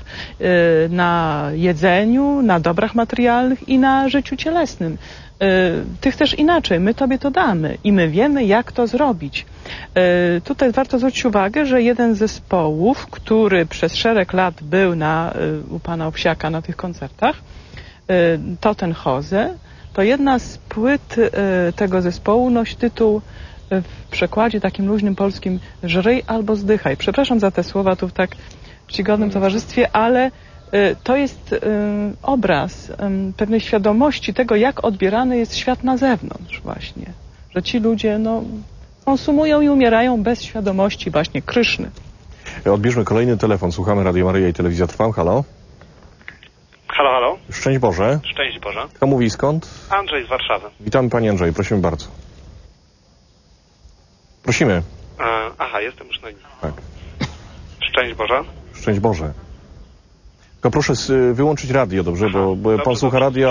na jedzeniu, na dobrach materialnych i na życiu cielesnym. Ty chcesz inaczej, my tobie to damy i my wiemy, jak to zrobić. Tutaj warto zwrócić uwagę, że jeden z zespołów, który przez szereg lat był u pana Owsiaka na tych koncertach, Totenhose, to jedna z płyt tego zespołu nosi tytuł w przekładzie takim luźnym polskim Żryj albo zdychaj. Przepraszam za te słowa tu w tak czcigodnym towarzystwie, ale to jest obraz pewnej świadomości tego, jak odbierany jest świat na zewnątrz właśnie. Że ci ludzie konsumują i umierają bez świadomości właśnie Kryszny. Odbierzmy kolejny telefon. Słuchamy Radio Maryja i Telewizja Trwam. Halo? Halo, halo. Szczęść Boże. Szczęść Boże. Kto mówi skąd? Andrzej z Warszawy. Witamy panie Andrzej, prosimy bardzo. Prosimy. Aha, jestem już na linii. Tak. Szczęść Boże. Szczęść Boże. Tylko proszę wyłączyć radio, dobrze? Bo pan słucha radia,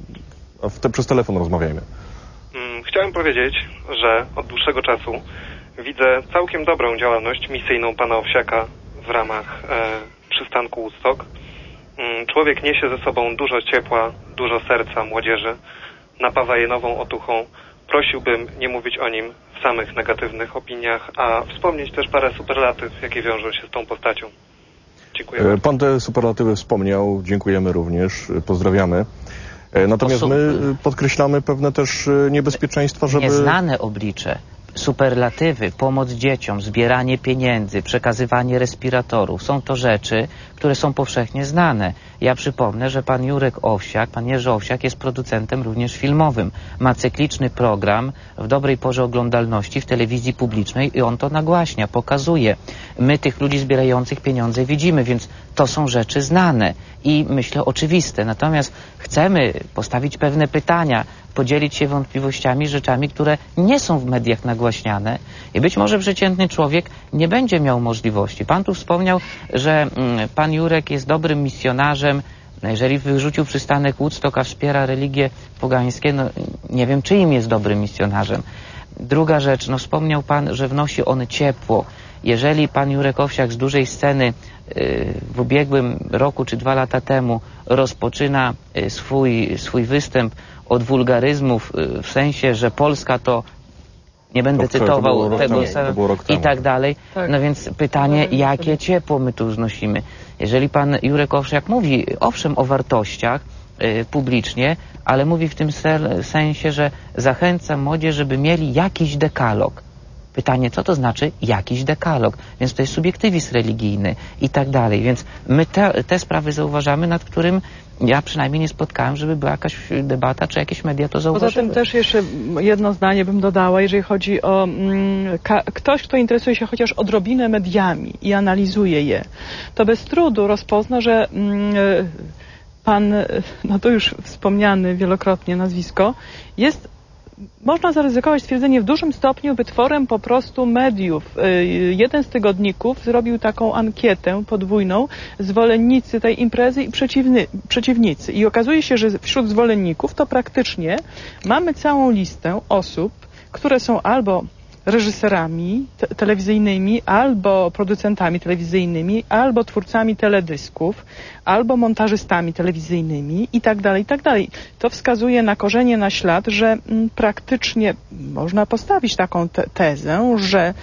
a przez telefon rozmawiajmy. Chciałem powiedzieć, że od dłuższego czasu widzę całkiem dobrą działalność misyjną pana Owsiaka w ramach przystanku Woodstock. Człowiek niesie ze sobą dużo ciepła, dużo serca młodzieży, napawa je nową otuchą. Prosiłbym nie mówić o nim w samych negatywnych opiniach, a wspomnieć też parę superlatyw, jakie wiążą się z tą postacią. Dziękuję. Pan te superlatywy wspomniał, dziękujemy również, pozdrawiamy. Natomiast my podkreślamy pewne też niebezpieczeństwa, żeby... Nieznane oblicze, superlatywy, pomoc dzieciom, zbieranie pieniędzy, przekazywanie respiratorów. Są to rzeczy, które są powszechnie znane. Ja przypomnę, że pan Jurek Owsiak, pan Jerzy Owsiak jest producentem również filmowym. Ma cykliczny program w dobrej porze oglądalności w telewizji publicznej i on to nagłaśnia, pokazuje. My tych ludzi zbierających pieniądze widzimy, więc to są rzeczy znane i myślę oczywiste. Natomiast chcemy postawić pewne pytania, podzielić się wątpliwościami, rzeczami, które nie są w mediach nagłaśniane i być może przeciętny człowiek nie będzie miał możliwości. Pan tu wspomniał, że pan Jurek jest dobrym misjonarzem. Jeżeli wyrzucił przystanek Woodstock, a wspiera religie pogańskie, no nie wiem, czyim jest dobrym misjonarzem. Druga rzecz, no wspomniał pan, że wnosi on ciepło. Jeżeli pan Jurek Owsiak z dużej sceny w ubiegłym roku czy 2 lata temu rozpoczyna swój występ od wulgaryzmów w sensie, że Polska to, nie będę cytował tego i tak dalej, no więc pytanie, jakie ciepło my tu znosimy. Jeżeli pan Jurek Owsiak mówi, owszem, o wartościach publicznie, ale mówi w tym sensie, że zachęca młodzież, żeby mieli jakiś dekalog. Pytanie, co to znaczy jakiś dekalog? Więc to jest subiektywizm religijny i tak dalej. Więc my te sprawy zauważamy, nad którym ja przynajmniej nie spotkałem, żeby była jakaś debata, czy jakieś media to zauważyły. Poza tym też jeszcze jedno zdanie bym dodała, jeżeli chodzi o ktoś, kto interesuje się chociaż odrobinę mediami i analizuje je, to bez trudu rozpozna, że pan, no to już wspomniany wielokrotnie nazwisko, jest, można zaryzykować stwierdzenie, w dużym stopniu wytworem po prostu mediów. Jeden z tygodników zrobił taką ankietę podwójną, zwolennicy tej imprezy i przeciwnicy. I okazuje się, że wśród zwolenników to praktycznie mamy całą listę osób, które są albo reżyserami telewizyjnymi, albo producentami telewizyjnymi, albo twórcami teledysków, albo montażystami telewizyjnymi i tak dalej, i tak dalej. To wskazuje na korzenie, na ślad, że praktycznie można postawić taką tezę, że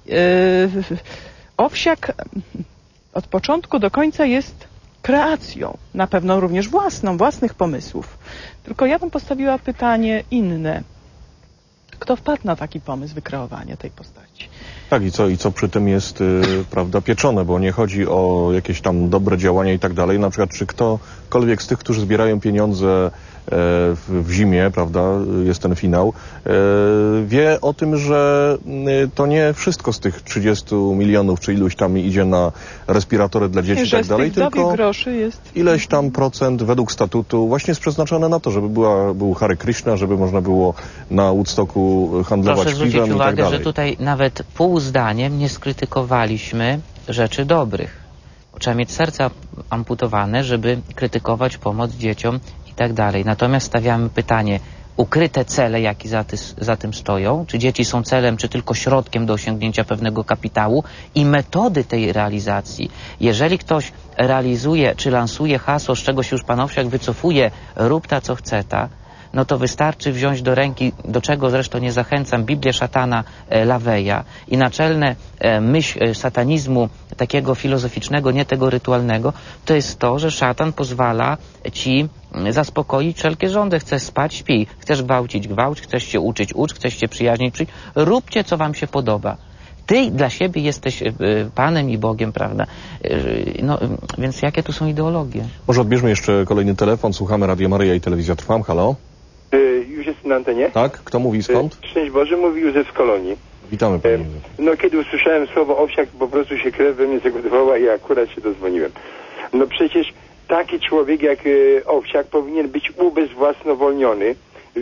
Owsiak od początku do końca jest kreacją, na pewno również własnych pomysłów. Tylko ja bym postawiła pytanie inne. Kto wpadł na taki pomysł wykreowania tej postaci? Tak, i co przy tym jest, prawda, pieczone, bo nie chodzi o jakieś tam dobre działania i tak dalej. Na przykład, czy ktokolwiek z tych, którzy zbierają pieniądze w zimie, prawda, jest ten finał, wie o tym, że to nie wszystko z tych 30 milionów, czy iluś tam idzie na respiratory dla dzieci i tak dalej, tylko groszy jest... ileś tam procent według statutu właśnie jest przeznaczone na to, żeby był Hare Krishna, żeby można było na Woodstocku handlować piwem i tak dalej. Proszę zwrócić uwagę, że tutaj nawet pół zdaniem nie skrytykowaliśmy rzeczy dobrych. Trzeba mieć serca amputowane, żeby krytykować pomoc dzieciom i tak dalej. Natomiast stawiamy pytanie, ukryte cele, jakie za tym stoją, czy dzieci są celem, czy tylko środkiem do osiągnięcia pewnego kapitału i metody tej realizacji. Jeżeli ktoś realizuje, czy lansuje hasło, z czego się już pan Owsiak wycofuje, rób ta, co chce ta, no to wystarczy wziąć do ręki, do czego zresztą nie zachęcam, Biblię szatana Laweja i naczelne myśl satanizmu takiego filozoficznego, nie tego rytualnego, to jest to, że szatan pozwala ci zaspokoić wszelkie żądy. Chcesz spać, śpij. Chcesz gwałcić, gwałć. Chcesz się uczyć, ucz. Chcesz się przyjaźnić, przyjaźń. Róbcie, co wam się podoba. Ty dla siebie jesteś Panem i Bogiem, prawda? No, więc jakie tu są ideologie? Może odbierzmy jeszcze kolejny telefon. Słuchamy Radio Maryja i Telewizja Trwam. Halo? Już jest na antenie? Tak. Kto mówi, skąd? Szczęść Boże, mówi Józef z Kolonii. Witamy panie Józef. No kiedy usłyszałem słowo Owsiak, po prostu się krew we mnie zagotowała i akurat się dozwoniłem. No przecież taki człowiek jak Owsiak powinien być ubezwłasnowolniony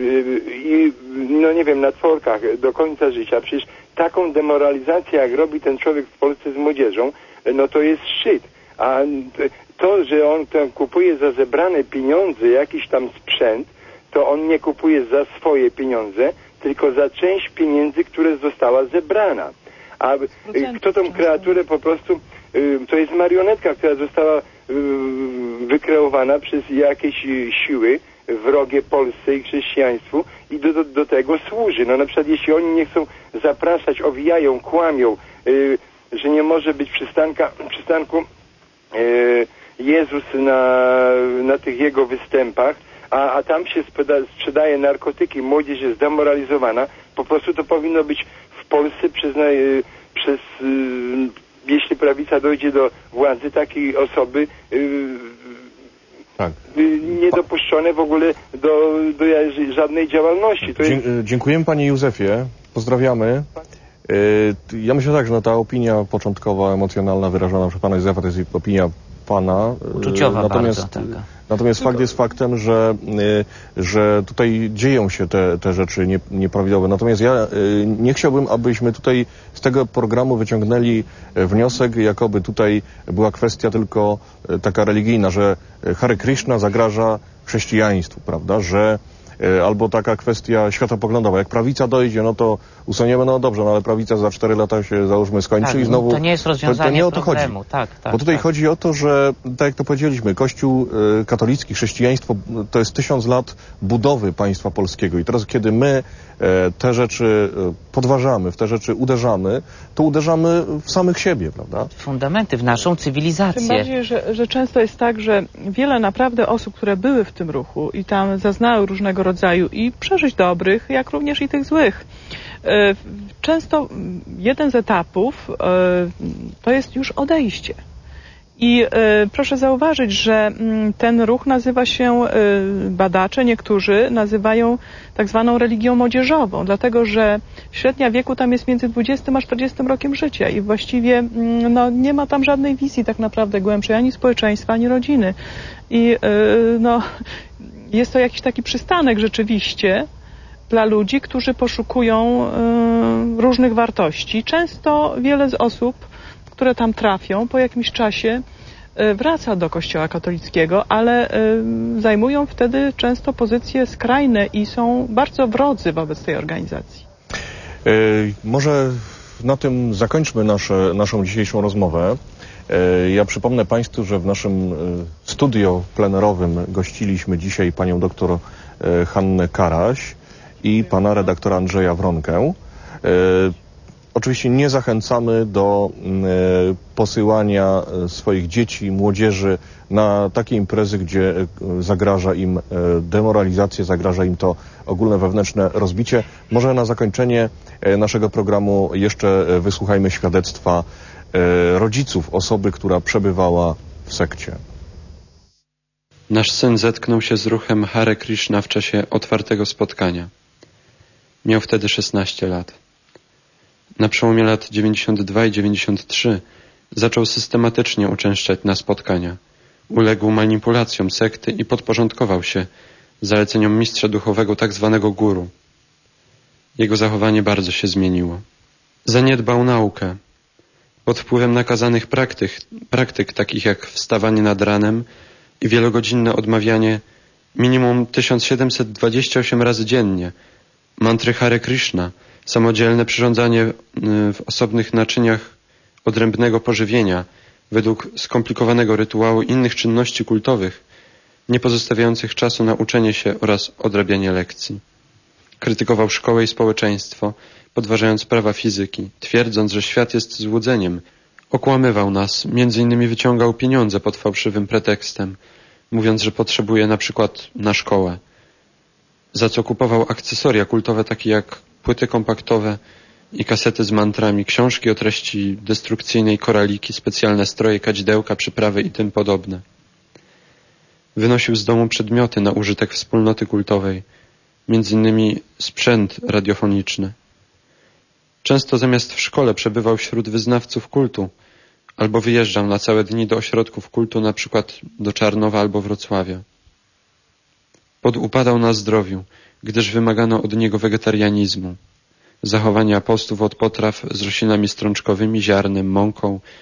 i no nie wiem, na tworkach do końca życia. Przecież taką demoralizację jak robi ten człowiek w Polsce z młodzieżą, no to jest szczyt. A to, że on tam kupuje za zebrane pieniądze jakiś tam sprzęt, to on nie kupuje za swoje pieniądze, tylko za część pieniędzy, która została zebrana. A kto tą kreaturę po prostu, to jest marionetka, która została wykreowana przez jakieś siły wrogie Polsce i chrześcijaństwu i do tego służy. No na przykład jeśli oni nie chcą zapraszać, owijają, kłamią, że nie może być przystanku Jezus na tych jego występach, a tam się sprzedaje narkotyki, młodzież jest zdemoralizowana, po prostu to powinno być w Polsce jeśli prawica dojdzie do władzy, takiej osoby niedopuszczone w ogóle do żadnej działalności. Dziękujemy panie Józefie, pozdrawiamy. Ja myślę tak, że ta opinia początkowa, emocjonalna, wyrażona przez pana Józefa, to jest opinia pana. Uczuciowa bardzo taka. Natomiast fakt jest faktem, że tutaj dzieją się te rzeczy nieprawidłowe. Natomiast ja nie chciałbym, abyśmy tutaj z tego programu wyciągnęli wniosek, jakoby tutaj była kwestia tylko taka religijna, że Hare Krishna zagraża chrześcijaństwu, prawda, że albo taka kwestia światopoglądowa. Jak prawica dojdzie, no to usuniemy, no dobrze, no ale prawica za 4 lata się, załóżmy, skończy i znowu... To nie jest rozwiązanie to nie o to problemu. chodzi. Tak, bo tutaj chodzi o to, że, tak jak to powiedzieliśmy, Kościół katolicki, chrześcijaństwo, to jest 1000 lat budowy państwa polskiego i teraz, kiedy my te rzeczy podważamy, w te rzeczy uderzamy, to uderzamy w samych siebie, prawda? Fundamenty, w naszą cywilizację. Tym bardziej, że często jest tak, że wiele naprawdę osób, które były w tym ruchu i tam zaznały różnego rodzaju i przeżyć dobrych, jak również i tych złych. Często jeden z etapów to jest już odejście. I proszę zauważyć, że ten ruch nazywa się, badacze niektórzy nazywają tak zwaną religią młodzieżową, dlatego że średnia wieku tam jest między 20 a 40 rokiem życia i właściwie no, nie ma tam żadnej wizji tak naprawdę głębszej, ani społeczeństwa, ani rodziny. I no, jest to jakiś taki przystanek rzeczywiście dla ludzi, którzy poszukują różnych wartości. Często wiele z osób, które tam trafią, po jakimś czasie wraca do Kościoła katolickiego, ale zajmują wtedy często pozycje skrajne i są bardzo wrodzy wobec tej organizacji. Może na tym zakończmy naszą dzisiejszą rozmowę. Ja przypomnę Państwu, że w naszym studio plenerowym gościliśmy dzisiaj panią doktor Hannę Karaś i pana redaktora Andrzeja Wronkę. Oczywiście nie zachęcamy do posyłania swoich dzieci, młodzieży na takie imprezy, gdzie zagraża im demoralizacja, zagraża im to ogólne wewnętrzne rozbicie. Może na zakończenie naszego programu jeszcze wysłuchajmy świadectwa rodziców osoby, która przebywała w sekcie. Nasz syn zetknął się z ruchem Hare Krishna w czasie otwartego spotkania. Miał wtedy 16 lat. Na przełomie lat 92 i 93 zaczął systematycznie uczęszczać na spotkania. Uległ manipulacjom sekty i podporządkował się zaleceniom mistrza duchowego tak zwanego guru. Jego zachowanie bardzo się zmieniło. Zaniedbał naukę. Pod wpływem nakazanych praktyk takich jak wstawanie nad ranem i wielogodzinne odmawianie minimum 1728 razy dziennie, mantry Hare Krishna, samodzielne przyrządzanie w osobnych naczyniach odrębnego pożywienia według skomplikowanego rytuału innych czynności kultowych, nie pozostawiających czasu na uczenie się oraz odrabianie lekcji. Krytykował szkołę i społeczeństwo, podważając prawa fizyki, twierdząc, że świat jest złudzeniem. Okłamywał nas, między innymi wyciągał pieniądze pod fałszywym pretekstem, mówiąc, że potrzebuje na przykład na szkołę. Za co kupował akcesoria kultowe takie jak płyty kompaktowe i kasety z mantrami, książki o treści destrukcyjnej, koraliki, specjalne stroje, kadzidełka, przyprawy i tym podobne. Wynosił z domu przedmioty na użytek wspólnoty kultowej, między innymi sprzęt radiofoniczny. Często zamiast w szkole przebywał wśród wyznawców kultu albo wyjeżdżał na całe dni do ośrodków kultu, na przykład do Czarnowa albo Wrocławia. Podupadał na zdrowiu, gdyż wymagano od niego wegetarianizmu, zachowania postów od potraw z roślinami strączkowymi, ziarnem, mąką,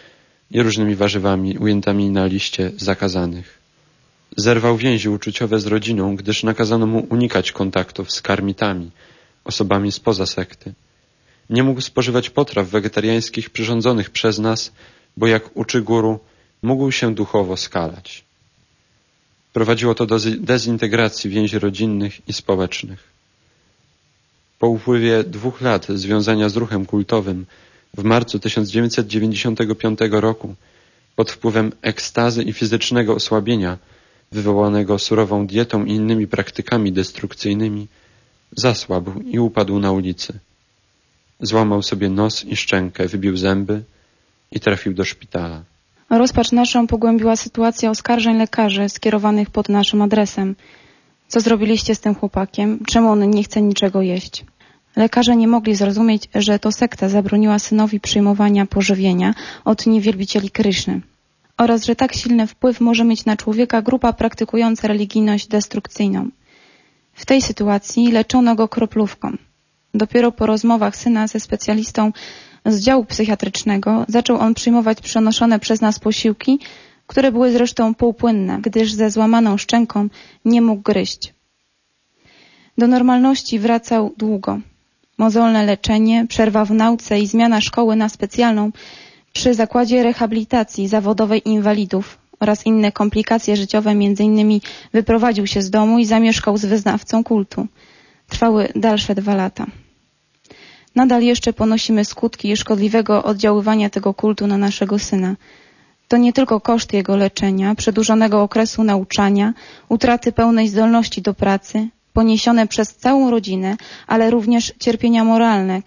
i różnymi warzywami ujętymi na liście zakazanych. Zerwał więzi uczuciowe z rodziną, gdyż nakazano mu unikać kontaktów z karmitami, osobami spoza sekty. Nie mógł spożywać potraw wegetariańskich przyrządzonych przez nas, bo jak uczy guru, mógł się duchowo skalać. Prowadziło to do dezintegracji więzi rodzinnych i społecznych. Po upływie 2 lat związania z ruchem kultowym w marcu 1995 roku pod wpływem ekstazy i fizycznego osłabienia wywołanego surową dietą i innymi praktykami destrukcyjnymi zasłabł i upadł na ulicy. Złamał sobie nos i szczękę, wybił zęby i trafił do szpitala. Rozpacz naszą pogłębiła sytuacja oskarżeń lekarzy skierowanych pod naszym adresem. Co zrobiliście z tym chłopakiem? Czemu on nie chce niczego jeść? Lekarze nie mogli zrozumieć, że to sekta zabroniła synowi przyjmowania pożywienia od niewielbicieli Kryszny oraz że tak silny wpływ może mieć na człowieka grupa praktykująca religijność destrukcyjną. W tej sytuacji leczono go kroplówką. Dopiero po rozmowach syna ze specjalistą z działu psychiatrycznego zaczął on przyjmować przenoszone przez nas posiłki, które były zresztą półpłynne, gdyż ze złamaną szczęką nie mógł gryźć. Do normalności wracał długo. Mozolne leczenie, przerwa w nauce i zmiana szkoły na specjalną przy zakładzie rehabilitacji zawodowej inwalidów oraz inne komplikacje życiowe, m.in. wyprowadził się z domu i zamieszkał z wyznawcą kultu. Trwały dalsze 2 lata. Nadal jeszcze ponosimy skutki szkodliwego oddziaływania tego kultu na naszego syna. To nie tylko koszt jego leczenia, przedłużonego okresu nauczania, utraty pełnej zdolności do pracy, poniesione przez całą rodzinę, ale również cierpienia moralne,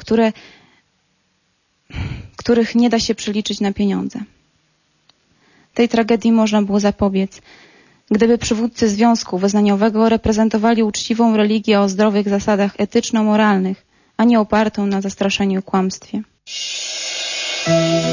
których nie da się przeliczyć na pieniądze. Tej tragedii można było zapobiec, gdyby przywódcy związku wyznaniowego reprezentowali uczciwą religię o zdrowych zasadach etyczno-moralnych, a nie opartą na zastraszeniu i kłamstwie.